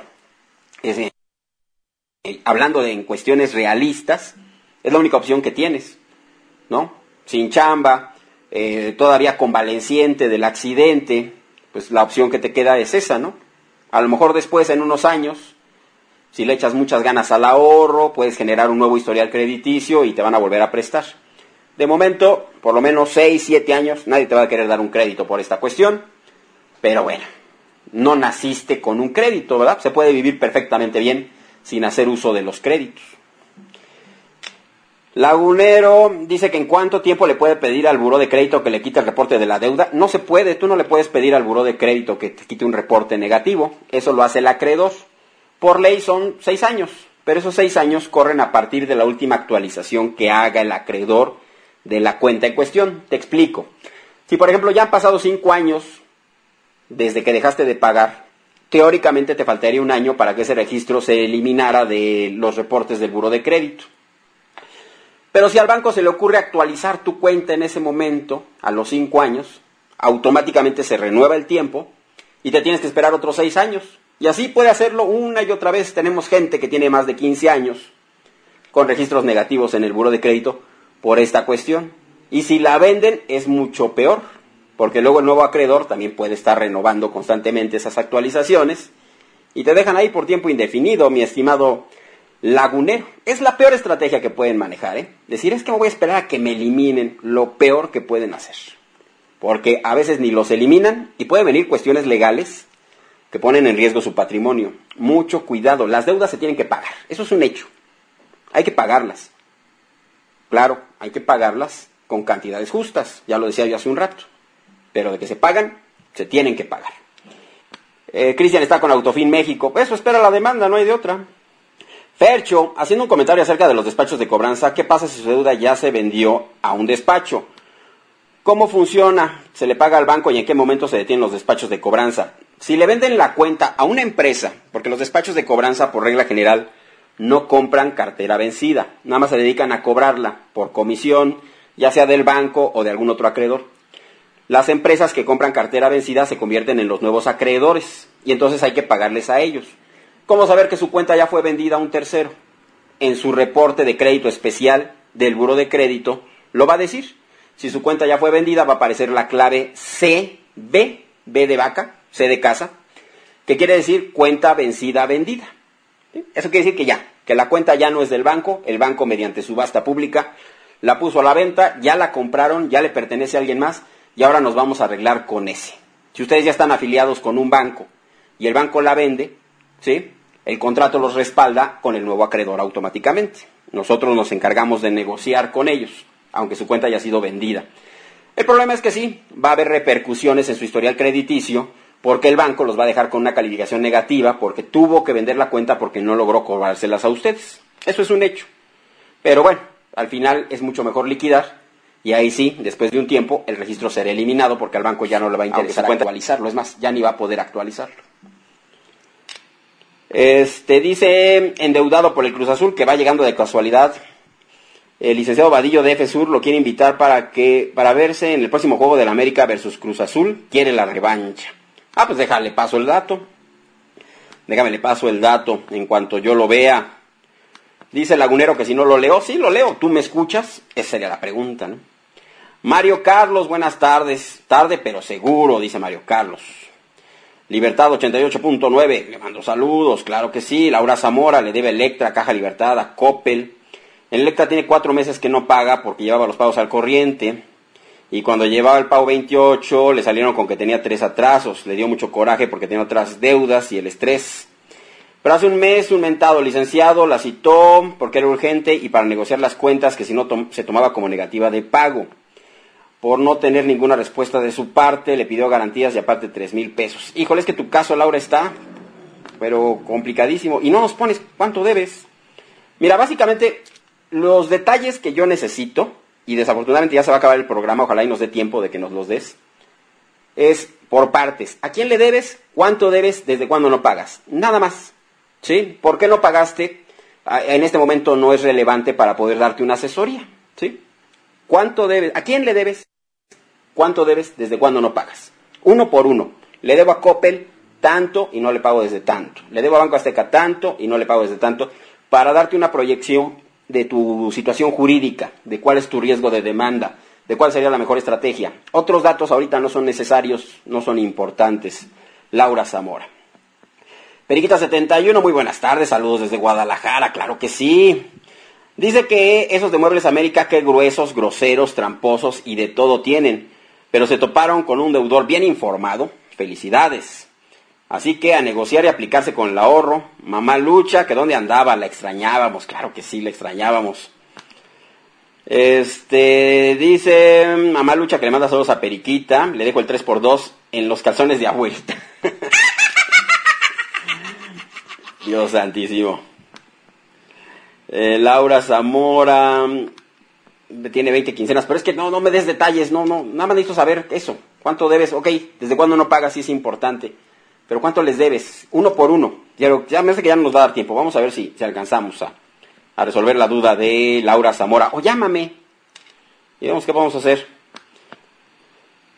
hablando en cuestiones realistas, es la única opción que tienes, ¿no? Sin chamba, todavía convaleciente del accidente, pues la opción que te queda es esa, ¿no? A lo mejor después, en unos años, si le echas muchas ganas al ahorro, puedes generar un nuevo historial crediticio y te van a volver a prestar. De momento, por lo menos 6, 7 años, nadie te va a querer dar un crédito por esta cuestión, pero bueno, no naciste con un crédito, ¿verdad? Se puede vivir perfectamente bien sin hacer uso de los créditos. Lagunero dice que en cuánto tiempo le puede pedir al buró de crédito que le quite el reporte de la deuda. No se puede, tú no le puedes pedir al buró de crédito que te quite un reporte negativo. Eso lo hace el acreedor. Por ley son 6 años, pero esos 6 años corren a partir de la última actualización que haga el acreedor de la cuenta en cuestión. Te explico. Si por ejemplo ya han pasado 5 años desde que dejaste de pagar, teóricamente te faltaría un año para que ese registro se eliminara de los reportes del buró de crédito. Pero si al banco se le ocurre actualizar tu cuenta en ese momento, a los 5 años, automáticamente se renueva el tiempo y te tienes que esperar otros 6 años. Y así puede hacerlo una y otra vez. Tenemos gente que tiene más de 15 años con registros negativos en el buró de crédito por esta cuestión. Y si la venden es mucho peor, porque luego el nuevo acreedor también puede estar renovando constantemente esas actualizaciones y te dejan ahí por tiempo indefinido, mi estimado lagunero. Es la peor estrategia que pueden manejar, ¿eh? Decir, es que me voy a esperar a que me eliminen, lo peor que pueden hacer. Porque a veces ni los eliminan y pueden venir cuestiones legales que ponen en riesgo su patrimonio. Mucho cuidado, las deudas se tienen que pagar, eso es un hecho. Hay que pagarlas. Claro, hay que pagarlas con cantidades justas, ya lo decía yo hace un rato. Pero de que se pagan, se tienen que pagar. Cristian está con Autofin México, eso espera la demanda, no hay de otra. Fercho, haciendo un comentario acerca de los despachos de cobranza, ¿qué pasa si su deuda ya se vendió a un despacho? ¿Cómo funciona? ¿Se le paga al banco y en qué momento se detienen los despachos de cobranza? Si le venden la cuenta a una empresa, porque los despachos de cobranza por regla general no compran cartera vencida, nada más se dedican a cobrarla por comisión, ya sea del banco o de algún otro acreedor. Las empresas que compran cartera vencida se convierten en los nuevos acreedores y entonces hay que pagarles a ellos. ¿Cómo saber que su cuenta ya fue vendida a un tercero? En su reporte de crédito especial del buró de crédito lo va a decir. Si su cuenta ya fue vendida va a aparecer la clave CB, B de vaca, C de casa, que quiere decir cuenta vencida vendida. ¿Sí? Eso quiere decir que la cuenta ya no es del banco, el banco mediante subasta pública la puso a la venta, ya la compraron, ya le pertenece a alguien más y ahora nos vamos a arreglar con ese. Si ustedes ya están afiliados con un banco y el banco la vende, ¿sí?, el contrato los respalda con el nuevo acreedor automáticamente. Nosotros nos encargamos de negociar con ellos, aunque su cuenta haya sido vendida. El problema es que sí, va a haber repercusiones en su historial crediticio, porque el banco los va a dejar con una calificación negativa, porque tuvo que vender la cuenta porque no logró cobrárselas a ustedes. Eso es un hecho. Pero bueno, al final es mucho mejor liquidar, y ahí sí, después de un tiempo, el registro será eliminado, porque al banco ya no le va a interesar actualizarlo. Es más, ya ni va a poder actualizarlo. Dice, endeudado por el Cruz Azul, que va llegando de casualidad. El licenciado Vadillo de FSUR lo quiere invitar para verse en el próximo juego del América versus Cruz Azul. Quiere la revancha. Pues déjale paso el dato. Déjame le paso el dato en cuanto yo lo vea. Dice el lagunero que si no lo leo. Sí, lo leo. ¿Tú me escuchas? Esa sería la pregunta, ¿no? Mario Carlos, buenas tardes. Tarde pero seguro, dice Mario Carlos. Libertad 88.9, le mando saludos, claro que sí. Laura Zamora le debe Electra, Caja Libertad, a Coppel. Electra tiene 4 meses que no paga porque llevaba los pagos al corriente. Y cuando llevaba el pago 28, le salieron con que tenía 3 atrasos. Le dio mucho coraje porque tenía otras deudas y el estrés. Pero hace un mes, un mentado licenciado la citó porque era urgente y para negociar las cuentas que si no se tomaba como negativa de pago. Por no tener ninguna respuesta de su parte, le pidió garantías y aparte 3,000 pesos. Híjole, es que tu caso, Laura, está, pero complicadísimo. Y no nos pones cuánto debes. Mira, básicamente, los detalles que yo necesito, y desafortunadamente ya se va a acabar el programa, ojalá y nos dé tiempo de que nos los des, es por partes. ¿A quién le debes? ¿Cuánto debes? ¿Desde cuándo no pagas? Nada más. ¿Sí? ¿Por qué no pagaste? En este momento no es relevante para poder darte una asesoría. ¿Sí? ¿Cuánto debes? ¿A quién le debes? ¿Cuánto debes? ¿Desde cuándo no pagas? Uno por uno. Le debo a Coppel tanto y no le pago desde tanto. Le debo a Banco Azteca tanto y no le pago desde tanto. Para darte una proyección de tu situación jurídica, de cuál es tu riesgo de demanda, de cuál sería la mejor estrategia. Otros datos ahorita no son necesarios, no son importantes. Laura Zamora. Periquita 71, muy buenas tardes, saludos desde Guadalajara, claro que sí. Dice que esos de Muebles América, qué gruesos, groseros, tramposos y de todo tienen. Pero se toparon con un deudor bien informado. Felicidades. Así que a negociar y aplicarse con el ahorro. Mamá Lucha, que dónde andaba, la extrañábamos. Claro que sí, la extrañábamos. Dice Mamá Lucha que le manda saludos a Periquita. Le dejo el 3x2 en los calzones de abuelita. Dios santísimo. Laura Zamora tiene 20 quincenas, pero es que no me des detalles, no, nada más necesito saber eso. ¿Cuánto debes? Ok, ¿desde cuándo no pagas? Sí es importante. Pero ¿cuánto les debes? Uno por uno. Ya me hace que ya no nos va a dar tiempo. Vamos a ver si alcanzamos a resolver la duda de Laura Zamora. O llámame. Y vemos qué vamos a hacer.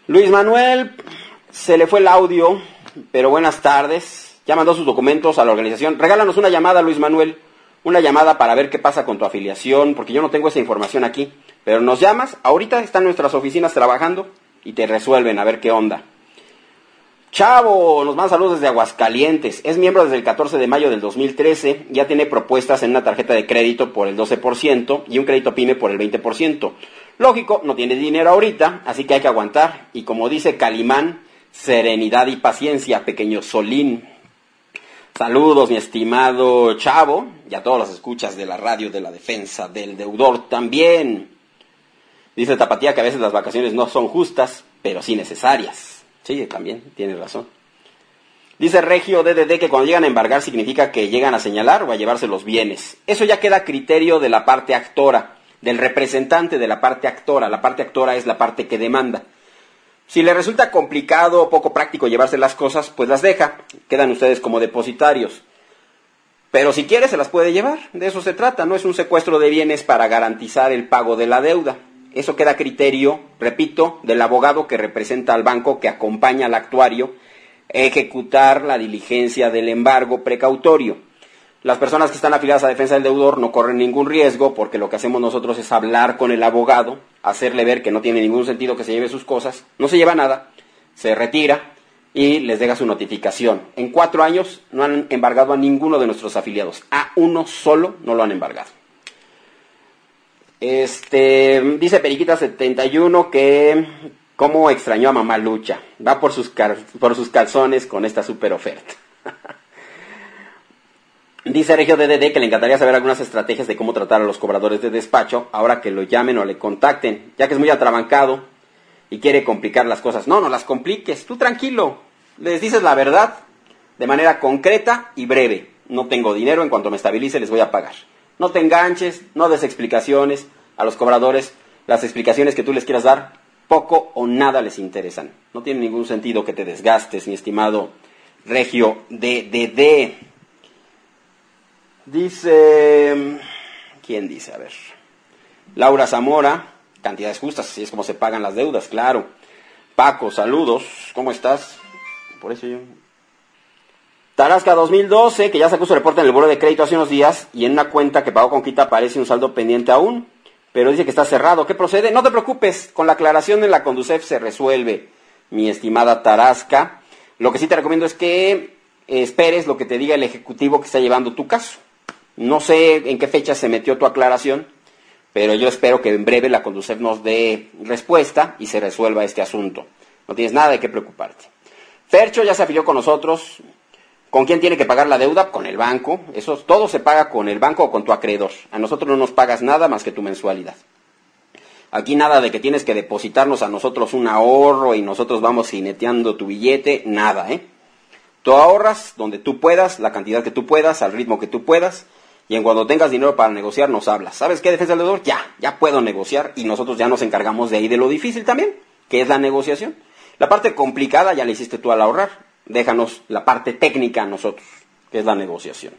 Luis Manuel, se le fue el audio, pero buenas tardes. Ya mandó sus documentos a la organización. Regálanos una llamada, Luis Manuel. Una llamada para ver qué pasa con tu afiliación, porque yo no tengo esa información aquí. Pero nos llamas, ahorita están nuestras oficinas trabajando y te resuelven a ver qué onda. Chavo, nos manda saludos desde Aguascalientes. Es miembro desde el 14 de mayo del 2013. Ya tiene propuestas en una tarjeta de crédito por el 12% y un crédito PYME por el 20%. Lógico, no tiene dinero ahorita, así que hay que aguantar. Y como dice Calimán, serenidad y paciencia, pequeño Solín. Saludos, mi estimado Chavo, y a todos los escuchas de la radio de la defensa del deudor también. Dice Tapatía que a veces las vacaciones no son justas, pero sí necesarias. Sí, también, tiene razón. Dice Regio DDD que cuando llegan a embargar significa que llegan a señalar o a llevarse los bienes. Eso ya queda a criterio de la parte actora, del representante de la parte actora. La parte actora es la parte que demanda. Si le resulta complicado o poco práctico llevarse las cosas, pues las deja. Quedan ustedes como depositarios. Pero si quiere, se las puede llevar. De eso se trata. No es un secuestro de bienes para garantizar el pago de la deuda. Eso queda a criterio, repito, del abogado que representa al banco, que acompaña al actuario a ejecutar la diligencia del embargo precautorio. Las personas que están afiliadas a defensa del deudor no corren ningún riesgo, porque lo que hacemos nosotros es hablar con el abogado, hacerle ver que no tiene ningún sentido que se lleve sus cosas, no se lleva nada, se retira y les deja su notificación. En 4 años no han embargado a ninguno de nuestros afiliados, a uno solo no lo han embargado. Dice Periquita71 que cómo extrañó a Mamá Lucha. Va por sus calzones con esta super oferta. Dice Regio DDD que le encantaría saber algunas estrategias de cómo tratar a los cobradores de despacho ahora que lo llamen o le contacten, ya que es muy atrabancado y quiere complicar las cosas. No las compliques, tú tranquilo. Les dices la verdad de manera concreta y breve. No tengo dinero, en cuanto me estabilice les voy a pagar. No te enganches, no des explicaciones a los cobradores. Las explicaciones que tú les quieras dar, poco o nada les interesan. No tiene ningún sentido que te desgastes, mi estimado Regio DDD. Dice... ¿Quién dice? A ver. Laura Zamora, cantidades justas, así es como se pagan las deudas, claro. Paco, saludos, ¿cómo estás? Por eso yo... Tarasca 2012, que ya sacó su reporte en el buró de crédito hace unos días y en una cuenta que pagó con quita aparece un saldo pendiente aún, pero dice que está cerrado. ¿Qué procede? No te preocupes, con la aclaración de la Conducef se resuelve, mi estimada Tarasca. Lo que sí te recomiendo es que esperes lo que te diga el ejecutivo que está llevando tu caso. No sé en qué fecha se metió tu aclaración, pero yo espero que en breve la Conducef nos dé respuesta y se resuelva este asunto. No tienes nada de qué preocuparte. Fercho ya se afilió con nosotros. ¿Con quién tiene que pagar la deuda? Con el banco. Eso todo se paga con el banco o con tu acreedor. A nosotros no nos pagas nada más que tu mensualidad. Aquí nada de que tienes que depositarnos a nosotros un ahorro y nosotros vamos jineteando tu billete. Nada, ¿eh? Tú ahorras donde tú puedas, la cantidad que tú puedas, al ritmo que tú puedas. Y en cuando tengas dinero para negociar, nos hablas. ¿Sabes qué, defensa del deudor? Ya puedo negociar y nosotros ya nos encargamos de ahí de lo difícil también, que es la negociación. La parte complicada ya la hiciste tú al ahorrar. Déjanos la parte técnica a nosotros, que es la negociación.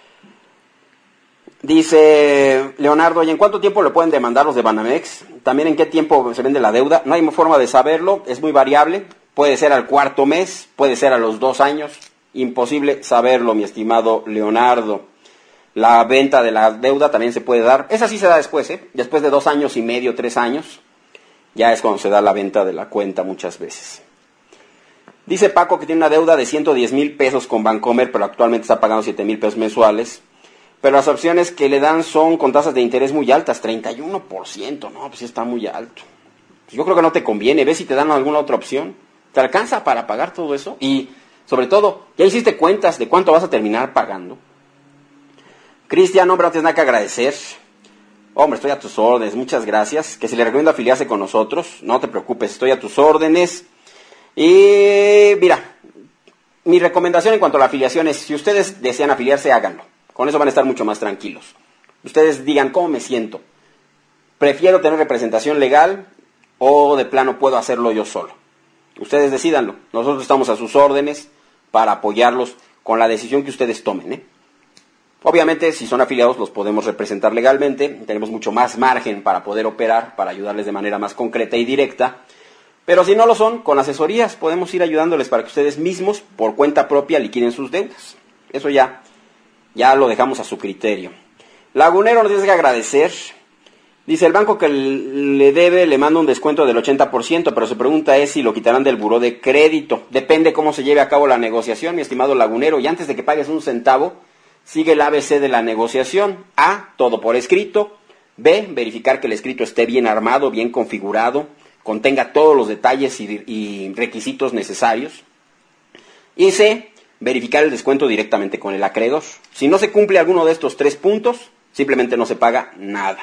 Dice Leonardo, ¿y en cuánto tiempo le pueden demandar los de Banamex? También en qué tiempo se vende la deuda. No hay forma de saberlo, es muy variable. Puede ser al 4.º mes, puede ser a los 2 años. Imposible saberlo, mi estimado Leonardo. La venta de la deuda también se puede dar. Esa sí se da después, después de 2 años y medio, 3 años. Ya es cuando se da la venta de la cuenta muchas veces. Dice Paco que tiene una deuda de 110,000 pesos con Bancomer, pero actualmente está pagando 7,000 pesos mensuales. Pero las opciones que le dan son con tasas de interés muy altas, 31%. No, pues sí está muy alto. Yo creo que no te conviene. Ve si te dan alguna otra opción. ¿Te alcanza para pagar todo eso? Y, sobre todo, ¿ya hiciste cuentas de cuánto vas a terminar pagando? Cristian, hombre, no tienes nada que agradecer. Hombre, estoy a tus órdenes. Muchas gracias. Que si le recomiendo afiliarse con nosotros, no te preocupes, estoy a tus órdenes. Y mira, mi recomendación en cuanto a la afiliación es, si ustedes desean afiliarse, háganlo. Con eso van a estar mucho más tranquilos. Ustedes digan, ¿cómo me siento? ¿Prefiero tener representación legal o de plano puedo hacerlo yo solo? Ustedes decídanlo. Nosotros estamos a sus órdenes para apoyarlos con la decisión que ustedes tomen, Obviamente, si son afiliados, los podemos representar legalmente. Tenemos mucho más margen para poder operar, para ayudarles de manera más concreta y directa. Pero si no lo son, con asesorías podemos ir ayudándoles para que ustedes mismos, por cuenta propia, liquiden sus deudas. Eso ya lo dejamos a su criterio. Lagunero nos dice que agradecer. Dice, el banco que le debe le manda un descuento del 80%, pero su pregunta es si lo quitarán del buró de crédito. Depende cómo se lleve a cabo la negociación, mi estimado Lagunero. Y antes de que pagues un centavo, sigue el ABC de la negociación. A, todo por escrito. B, verificar que el escrito esté bien armado, bien configurado, contenga todos los detalles y requisitos necesarios. Y C, verificar el descuento directamente con el acreedor. Si no se cumple alguno de estos 3 puntos, simplemente no se paga nada.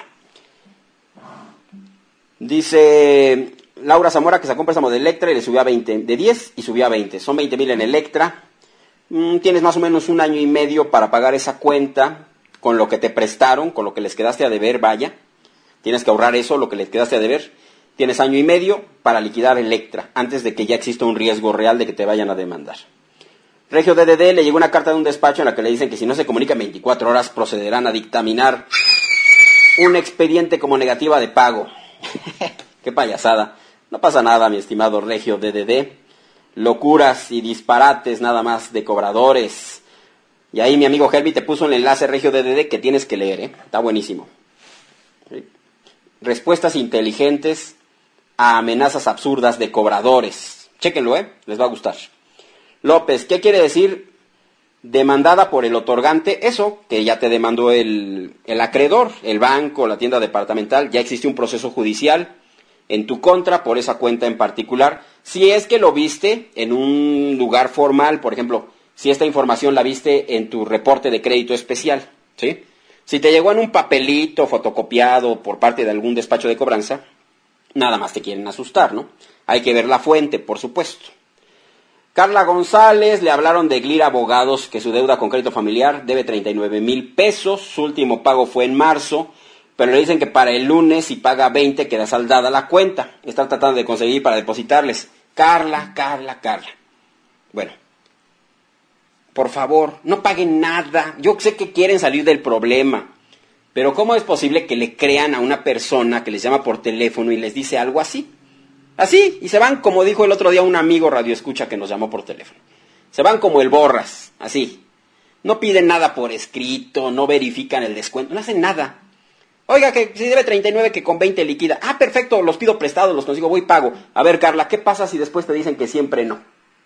Dice Laura Zamora que sacó un préstamo de Electra y le subió a 20, de 10 y subió a 20. Son 20,000 en Electra. Tienes más o menos 1 año y medio para pagar esa cuenta con lo que te prestaron, con lo que les quedaste a deber, vaya. Tienes que ahorrar eso, lo que les quedaste a deber. Tienes 1 año y medio para liquidar Electra, antes de que ya exista un riesgo real de que te vayan a demandar. Regio DDD le llegó una carta de un despacho en la que le dicen que si no se comunica en 24 horas procederán a dictaminar un expediente como negativa de pago. Qué payasada. No pasa nada, mi estimado Regio DDD. Locuras y disparates nada más de cobradores. Y ahí mi amigo Helvi te puso un enlace, Regio DDD, que tienes que leer, está buenísimo. Respuestas inteligentes a amenazas absurdas de cobradores. Chéquenlo, les va a gustar. López, ¿qué quiere decir demandada por el otorgante? Eso, que ya te demandó el acreedor, el banco, la tienda departamental, ya existe un proceso judicial en tu contra por esa cuenta en particular. Si es que lo viste en un lugar formal, por ejemplo, si esta información la viste en tu reporte de crédito especial, ¿sí? Si te llegó en un papelito fotocopiado por parte de algún despacho de cobranza, nada más te quieren asustar, ¿no? Hay que ver la fuente, por supuesto. Carla González, le hablaron de Glir Abogados, que su deuda con crédito familiar debe 39,000 pesos, su último pago fue en marzo, pero le dicen que para el lunes, si paga 20, queda saldada la cuenta. Están tratando de conseguir para depositarles. Carla. Bueno, por favor, no paguen nada. Yo sé que quieren salir del problema, pero ¿cómo es posible que le crean a una persona que les llama por teléfono y les dice algo así? Así, y se van, como dijo el otro día un amigo radioescucha que nos llamó por teléfono. Se van como el borras, así. No piden nada por escrito, no verifican el descuento, no hacen nada. Oiga, que si debe 39, que con 20 liquida. Ah, perfecto, los pido prestados, los consigo, voy y pago. A ver, Carla, ¿qué pasa si después te dicen que siempre no?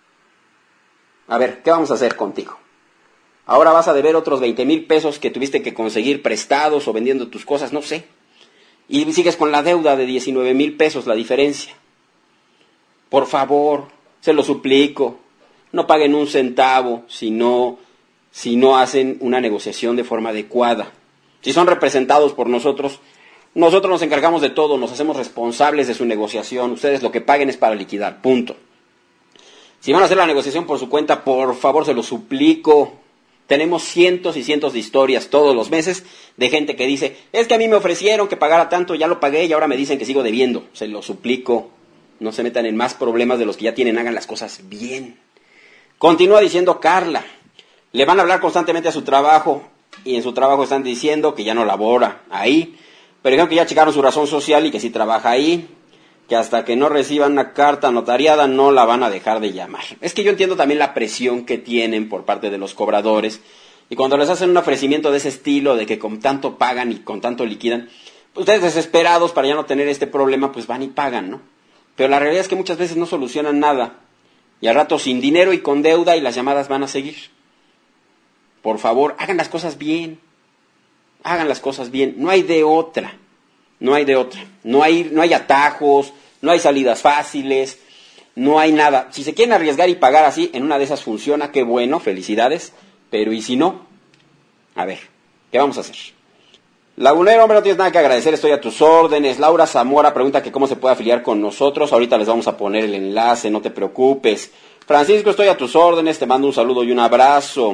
A ver, ¿qué vamos a hacer contigo? Ahora vas a deber otros 20,000 pesos que tuviste que conseguir prestados o vendiendo tus cosas, no sé. Y sigues con la deuda de 19,000 pesos, la diferencia. Por favor, se lo suplico, no paguen un centavo si no hacen una negociación de forma adecuada. Si son representados por nosotros nos encargamos de todo, nos hacemos responsables de su negociación. Ustedes lo que paguen es para liquidar, punto. Si van a hacer la negociación por su cuenta, por favor, se lo suplico. Tenemos cientos y cientos de historias todos los meses de gente que dice, es que a mí me ofrecieron que pagara tanto, ya lo pagué y ahora me dicen que sigo debiendo. Se lo suplico. No se metan en más problemas de los que ya tienen, hagan las cosas bien. Continúa diciendo Carla, le van a hablar constantemente a su trabajo y en su trabajo están diciendo que ya no labora ahí, pero dijeron que ya checaron su razón social y que sí trabaja ahí, que hasta que no reciban una carta notariada no la van a dejar de llamar. Es que yo entiendo también la presión que tienen por parte de los cobradores y cuando les hacen un ofrecimiento de ese estilo, de que con tanto pagan y con tanto liquidan, pues ustedes desesperados para ya no tener este problema, pues van y pagan, ¿no? Pero la realidad es que muchas veces no solucionan nada. Y al rato sin dinero y con deuda y las llamadas van a seguir. Por favor, hagan las cosas bien. Hagan las cosas bien. No hay de otra. No hay atajos, no hay salidas fáciles, no hay nada. Si se quieren arriesgar y pagar así, en una de esas funciona, qué bueno, felicidades. Pero ¿y si no? A ver, ¿qué vamos a hacer? Lagunero, hombre, no tienes nada que agradecer, estoy a tus órdenes. Laura Zamora pregunta que cómo se puede afiliar con nosotros. Ahorita les vamos a poner el enlace, no te preocupes. Francisco, estoy a tus órdenes, te mando un saludo y un abrazo.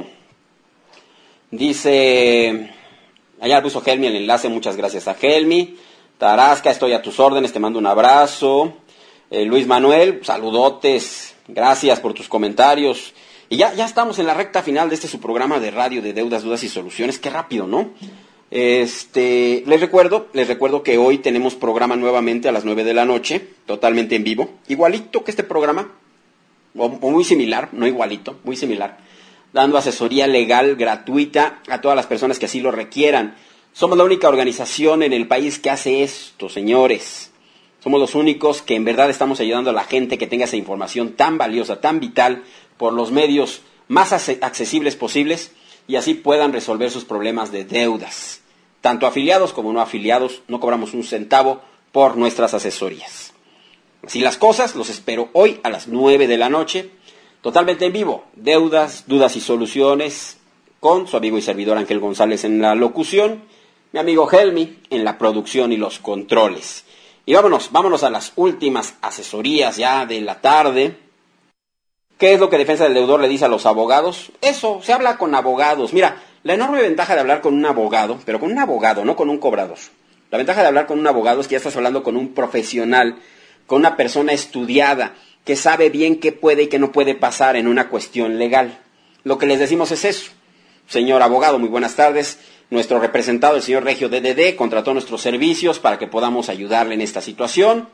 Dice, allá puso Helmi el enlace, muchas gracias a Helmi. Tarasca, estoy a tus órdenes, te mando un abrazo. Luis Manuel, saludotes, gracias por tus comentarios. Y ya estamos en la recta final de su programa de radio de deudas, dudas y soluciones. Qué rápido, ¿no? Les recuerdo que hoy tenemos programa nuevamente a las 9 de la noche, totalmente en vivo, igualito que este programa, o muy similar, no igualito, muy similar, dando asesoría legal gratuita a todas las personas que así lo requieran. Somos la única organización en el país que hace esto, señores. Somos los únicos que en verdad estamos ayudando a la gente que tenga esa información tan valiosa, tan vital, por los medios más accesibles posibles, y así puedan resolver sus problemas de deudas. Tanto afiliados como no afiliados, no cobramos un centavo por nuestras asesorías. Así las cosas, los espero hoy a las 9 de la noche, totalmente en vivo. Deudas, dudas y soluciones, con su amigo y servidor Ángel González en la locución, mi amigo Helmi en la producción y los controles. Y vámonos a las últimas asesorías ya de la tarde. ¿Qué es lo que Defensa del Deudor le dice a los abogados? Eso, se habla con abogados. Mira, la enorme ventaja de hablar con un abogado, pero con un abogado, no con un cobrador. La ventaja de hablar con un abogado es que ya estás hablando con un profesional, con una persona estudiada, que sabe bien qué puede y qué no puede pasar en una cuestión legal. Lo que les decimos es eso. Señor abogado, muy buenas tardes. Nuestro representado, el señor Regio DDD, contrató nuestros servicios para que podamos ayudarle en esta situación.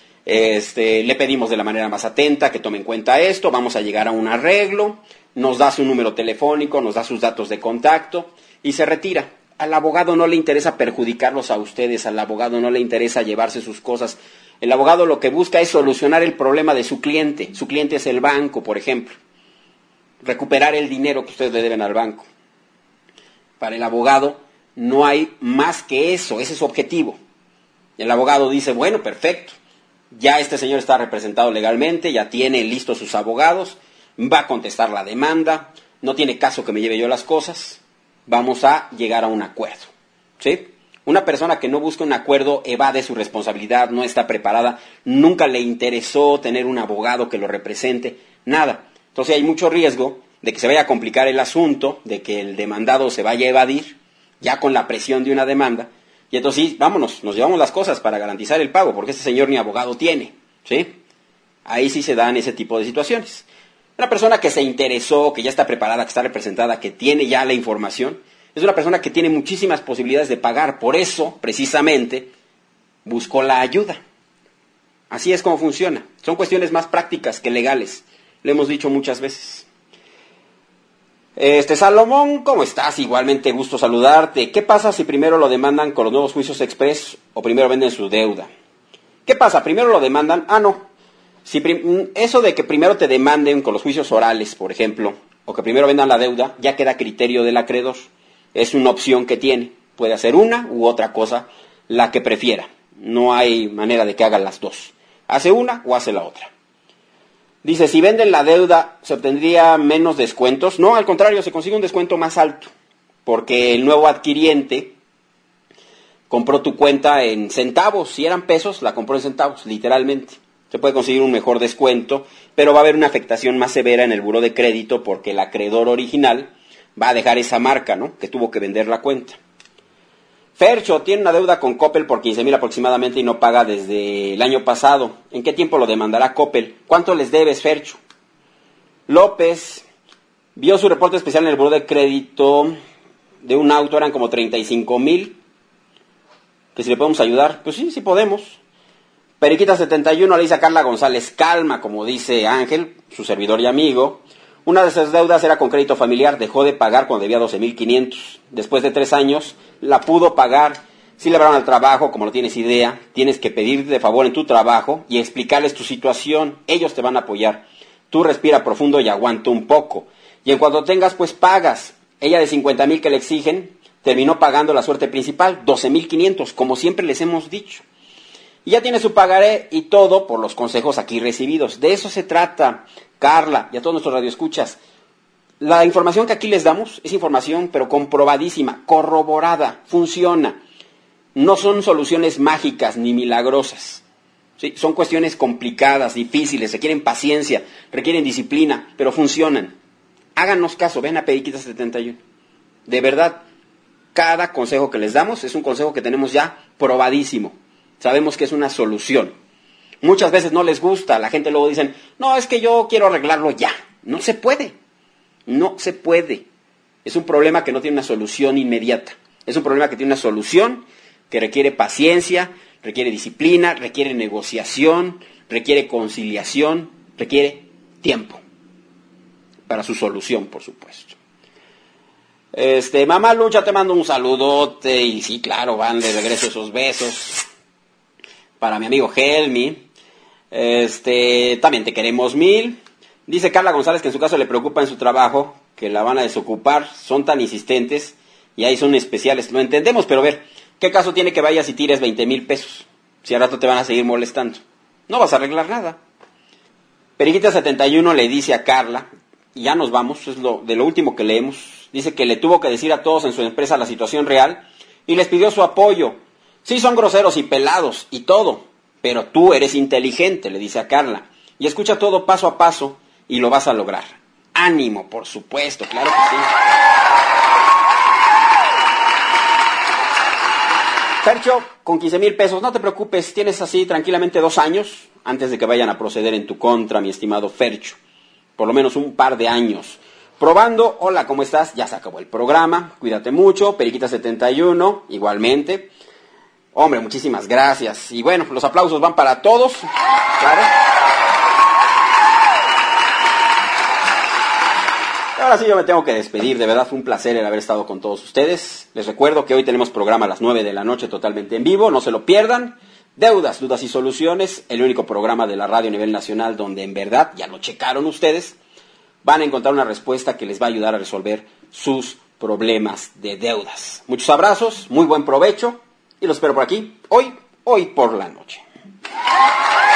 Le pedimos de la manera más atenta que tome en cuenta esto, vamos a llegar a un arreglo, nos da su número telefónico, nos da sus datos de contacto y se retira. Al abogado no le interesa perjudicarlos a ustedes, al abogado no le interesa llevarse sus cosas. El abogado lo que busca es solucionar el problema de su cliente es el banco, por ejemplo, recuperar el dinero que ustedes le deben al banco. Para el abogado no hay más que eso, ese es su objetivo. El abogado dice, bueno, perfecto. Ya este señor está representado legalmente, ya tiene listos sus abogados, va a contestar la demanda, no tiene caso que me lleve yo las cosas, vamos a llegar a un acuerdo, ¿sí? Una persona que no busca un acuerdo evade su responsabilidad, no está preparada, nunca le interesó tener un abogado que lo represente, nada. Entonces hay mucho riesgo de que se vaya a complicar el asunto, de que el demandado se vaya a evadir, ya con la presión de una demanda. Y entonces sí, vámonos, nos llevamos las cosas para garantizar el pago, porque este señor ni abogado tiene, ¿sí? Ahí sí se dan ese tipo de situaciones. Una persona que se interesó, que ya está preparada, que está representada, que tiene ya la información, es una persona que tiene muchísimas posibilidades de pagar. Por eso, precisamente, buscó la ayuda. Así es como funciona. Son cuestiones más prácticas que legales. Lo hemos dicho muchas veces. Salomón, ¿cómo estás? Igualmente gusto saludarte. ¿Qué pasa si primero lo demandan con los nuevos juicios express o primero venden su deuda? ¿Qué pasa? ¿Primero lo demandan? No. Eso de que primero te demanden con los juicios orales, por ejemplo, o que primero vendan la deuda, ya queda a criterio del acreedor. Es una opción que tiene. Puede hacer una u otra cosa, la que prefiera. No hay manera de que haga las dos. Hace una o hace la otra. Dice, si venden la deuda, ¿se obtendría menos descuentos? No, al contrario, se consigue un descuento más alto, porque el nuevo adquiriente compró tu cuenta en centavos. Si eran pesos, la compró en centavos, literalmente. Se puede conseguir un mejor descuento, pero va a haber una afectación más severa en el buró de crédito, porque el acreedor original va a dejar esa marca, ¿no?, que tuvo que vender la cuenta. Fercho tiene una deuda con Coppel por 15,000 aproximadamente y no paga desde el año pasado. ¿En qué tiempo lo demandará Coppel? ¿Cuánto les debes, Fercho? López vio su reporte especial en el buró de crédito de un auto, eran como 35,000. ¿Que si le podemos ayudar? Pues sí, sí podemos. Periquita 71 le dice a Carla González, calma, como dice Ángel, su servidor y amigo. Una de esas deudas era con crédito familiar, dejó de pagar cuando debía 12,500. Después de 3 años, la pudo pagar. Si le hablaron al trabajo, como no tienes idea, tienes que pedir de favor en tu trabajo y explicarles tu situación. Ellos te van a apoyar. Tú respira profundo y aguanta un poco. Y en cuanto tengas, pues pagas. Ella de 50,000 que le exigen, terminó pagando la suerte principal, 12,500, como siempre les hemos dicho. Y ya tiene su pagaré y todo por los consejos aquí recibidos. De eso se trata, Carla, y a todos nuestros radioescuchas. La información que aquí les damos es información, pero comprobadísima, corroborada, funciona. No son soluciones mágicas ni milagrosas. ¿Sí? Son cuestiones complicadas, difíciles, requieren paciencia, requieren disciplina, pero funcionan. Háganos caso, ven a Periquita 71. De verdad, cada consejo que les damos es un consejo que tenemos ya probadísimo. Sabemos que es una solución. Muchas veces no les gusta, la gente luego dicen, no, es que yo quiero arreglarlo ya. No se puede, no se puede. Es un problema que no tiene una solución inmediata. Es un problema que tiene una solución, que requiere paciencia, requiere disciplina, requiere negociación, requiere conciliación, requiere tiempo para su solución, por supuesto. Mamá Lucha, te mando un saludote, y sí, claro, van de regreso esos besos para mi amigo Helmi. También te queremos mil. Dice Carla González que en su caso le preocupa en su trabajo, que la van a desocupar, son tan insistentes y ahí son especiales. Lo entendemos, pero a ver, ¿qué caso tiene que vayas y tires 20,000 pesos? Si al rato te van a seguir molestando. No vas a arreglar nada. Periquita 71 le dice a Carla, y ya nos vamos, es de lo último que leemos. Dice que le tuvo que decir a todos en su empresa la situación real y les pidió su apoyo. Sí, son groseros y pelados y todo, pero tú eres inteligente, le dice a Carla, y escucha todo paso a paso y lo vas a lograr. Ánimo, por supuesto, claro que sí. Fercho, con 15,000 pesos, no te preocupes, tienes así tranquilamente 2 años antes de que vayan a proceder en tu contra, mi estimado Fercho. Por lo menos un par de años. Probando, hola, ¿cómo estás? Ya se acabó el programa, cuídate mucho. Periquita 71, igualmente. Hombre, muchísimas gracias. Y bueno, los aplausos van para todos, claro. Ahora sí yo me tengo que despedir, de verdad fue un placer el haber estado con todos ustedes. Les recuerdo que hoy tenemos programa a las 9 de la noche totalmente en vivo, no se lo pierdan. Deudas, Dudas y Soluciones, el único programa de la radio a nivel nacional donde en verdad, ya lo checaron ustedes, van a encontrar una respuesta que les va a ayudar a resolver sus problemas de deudas. Muchos abrazos, muy buen provecho y los espero por aquí, hoy por la noche.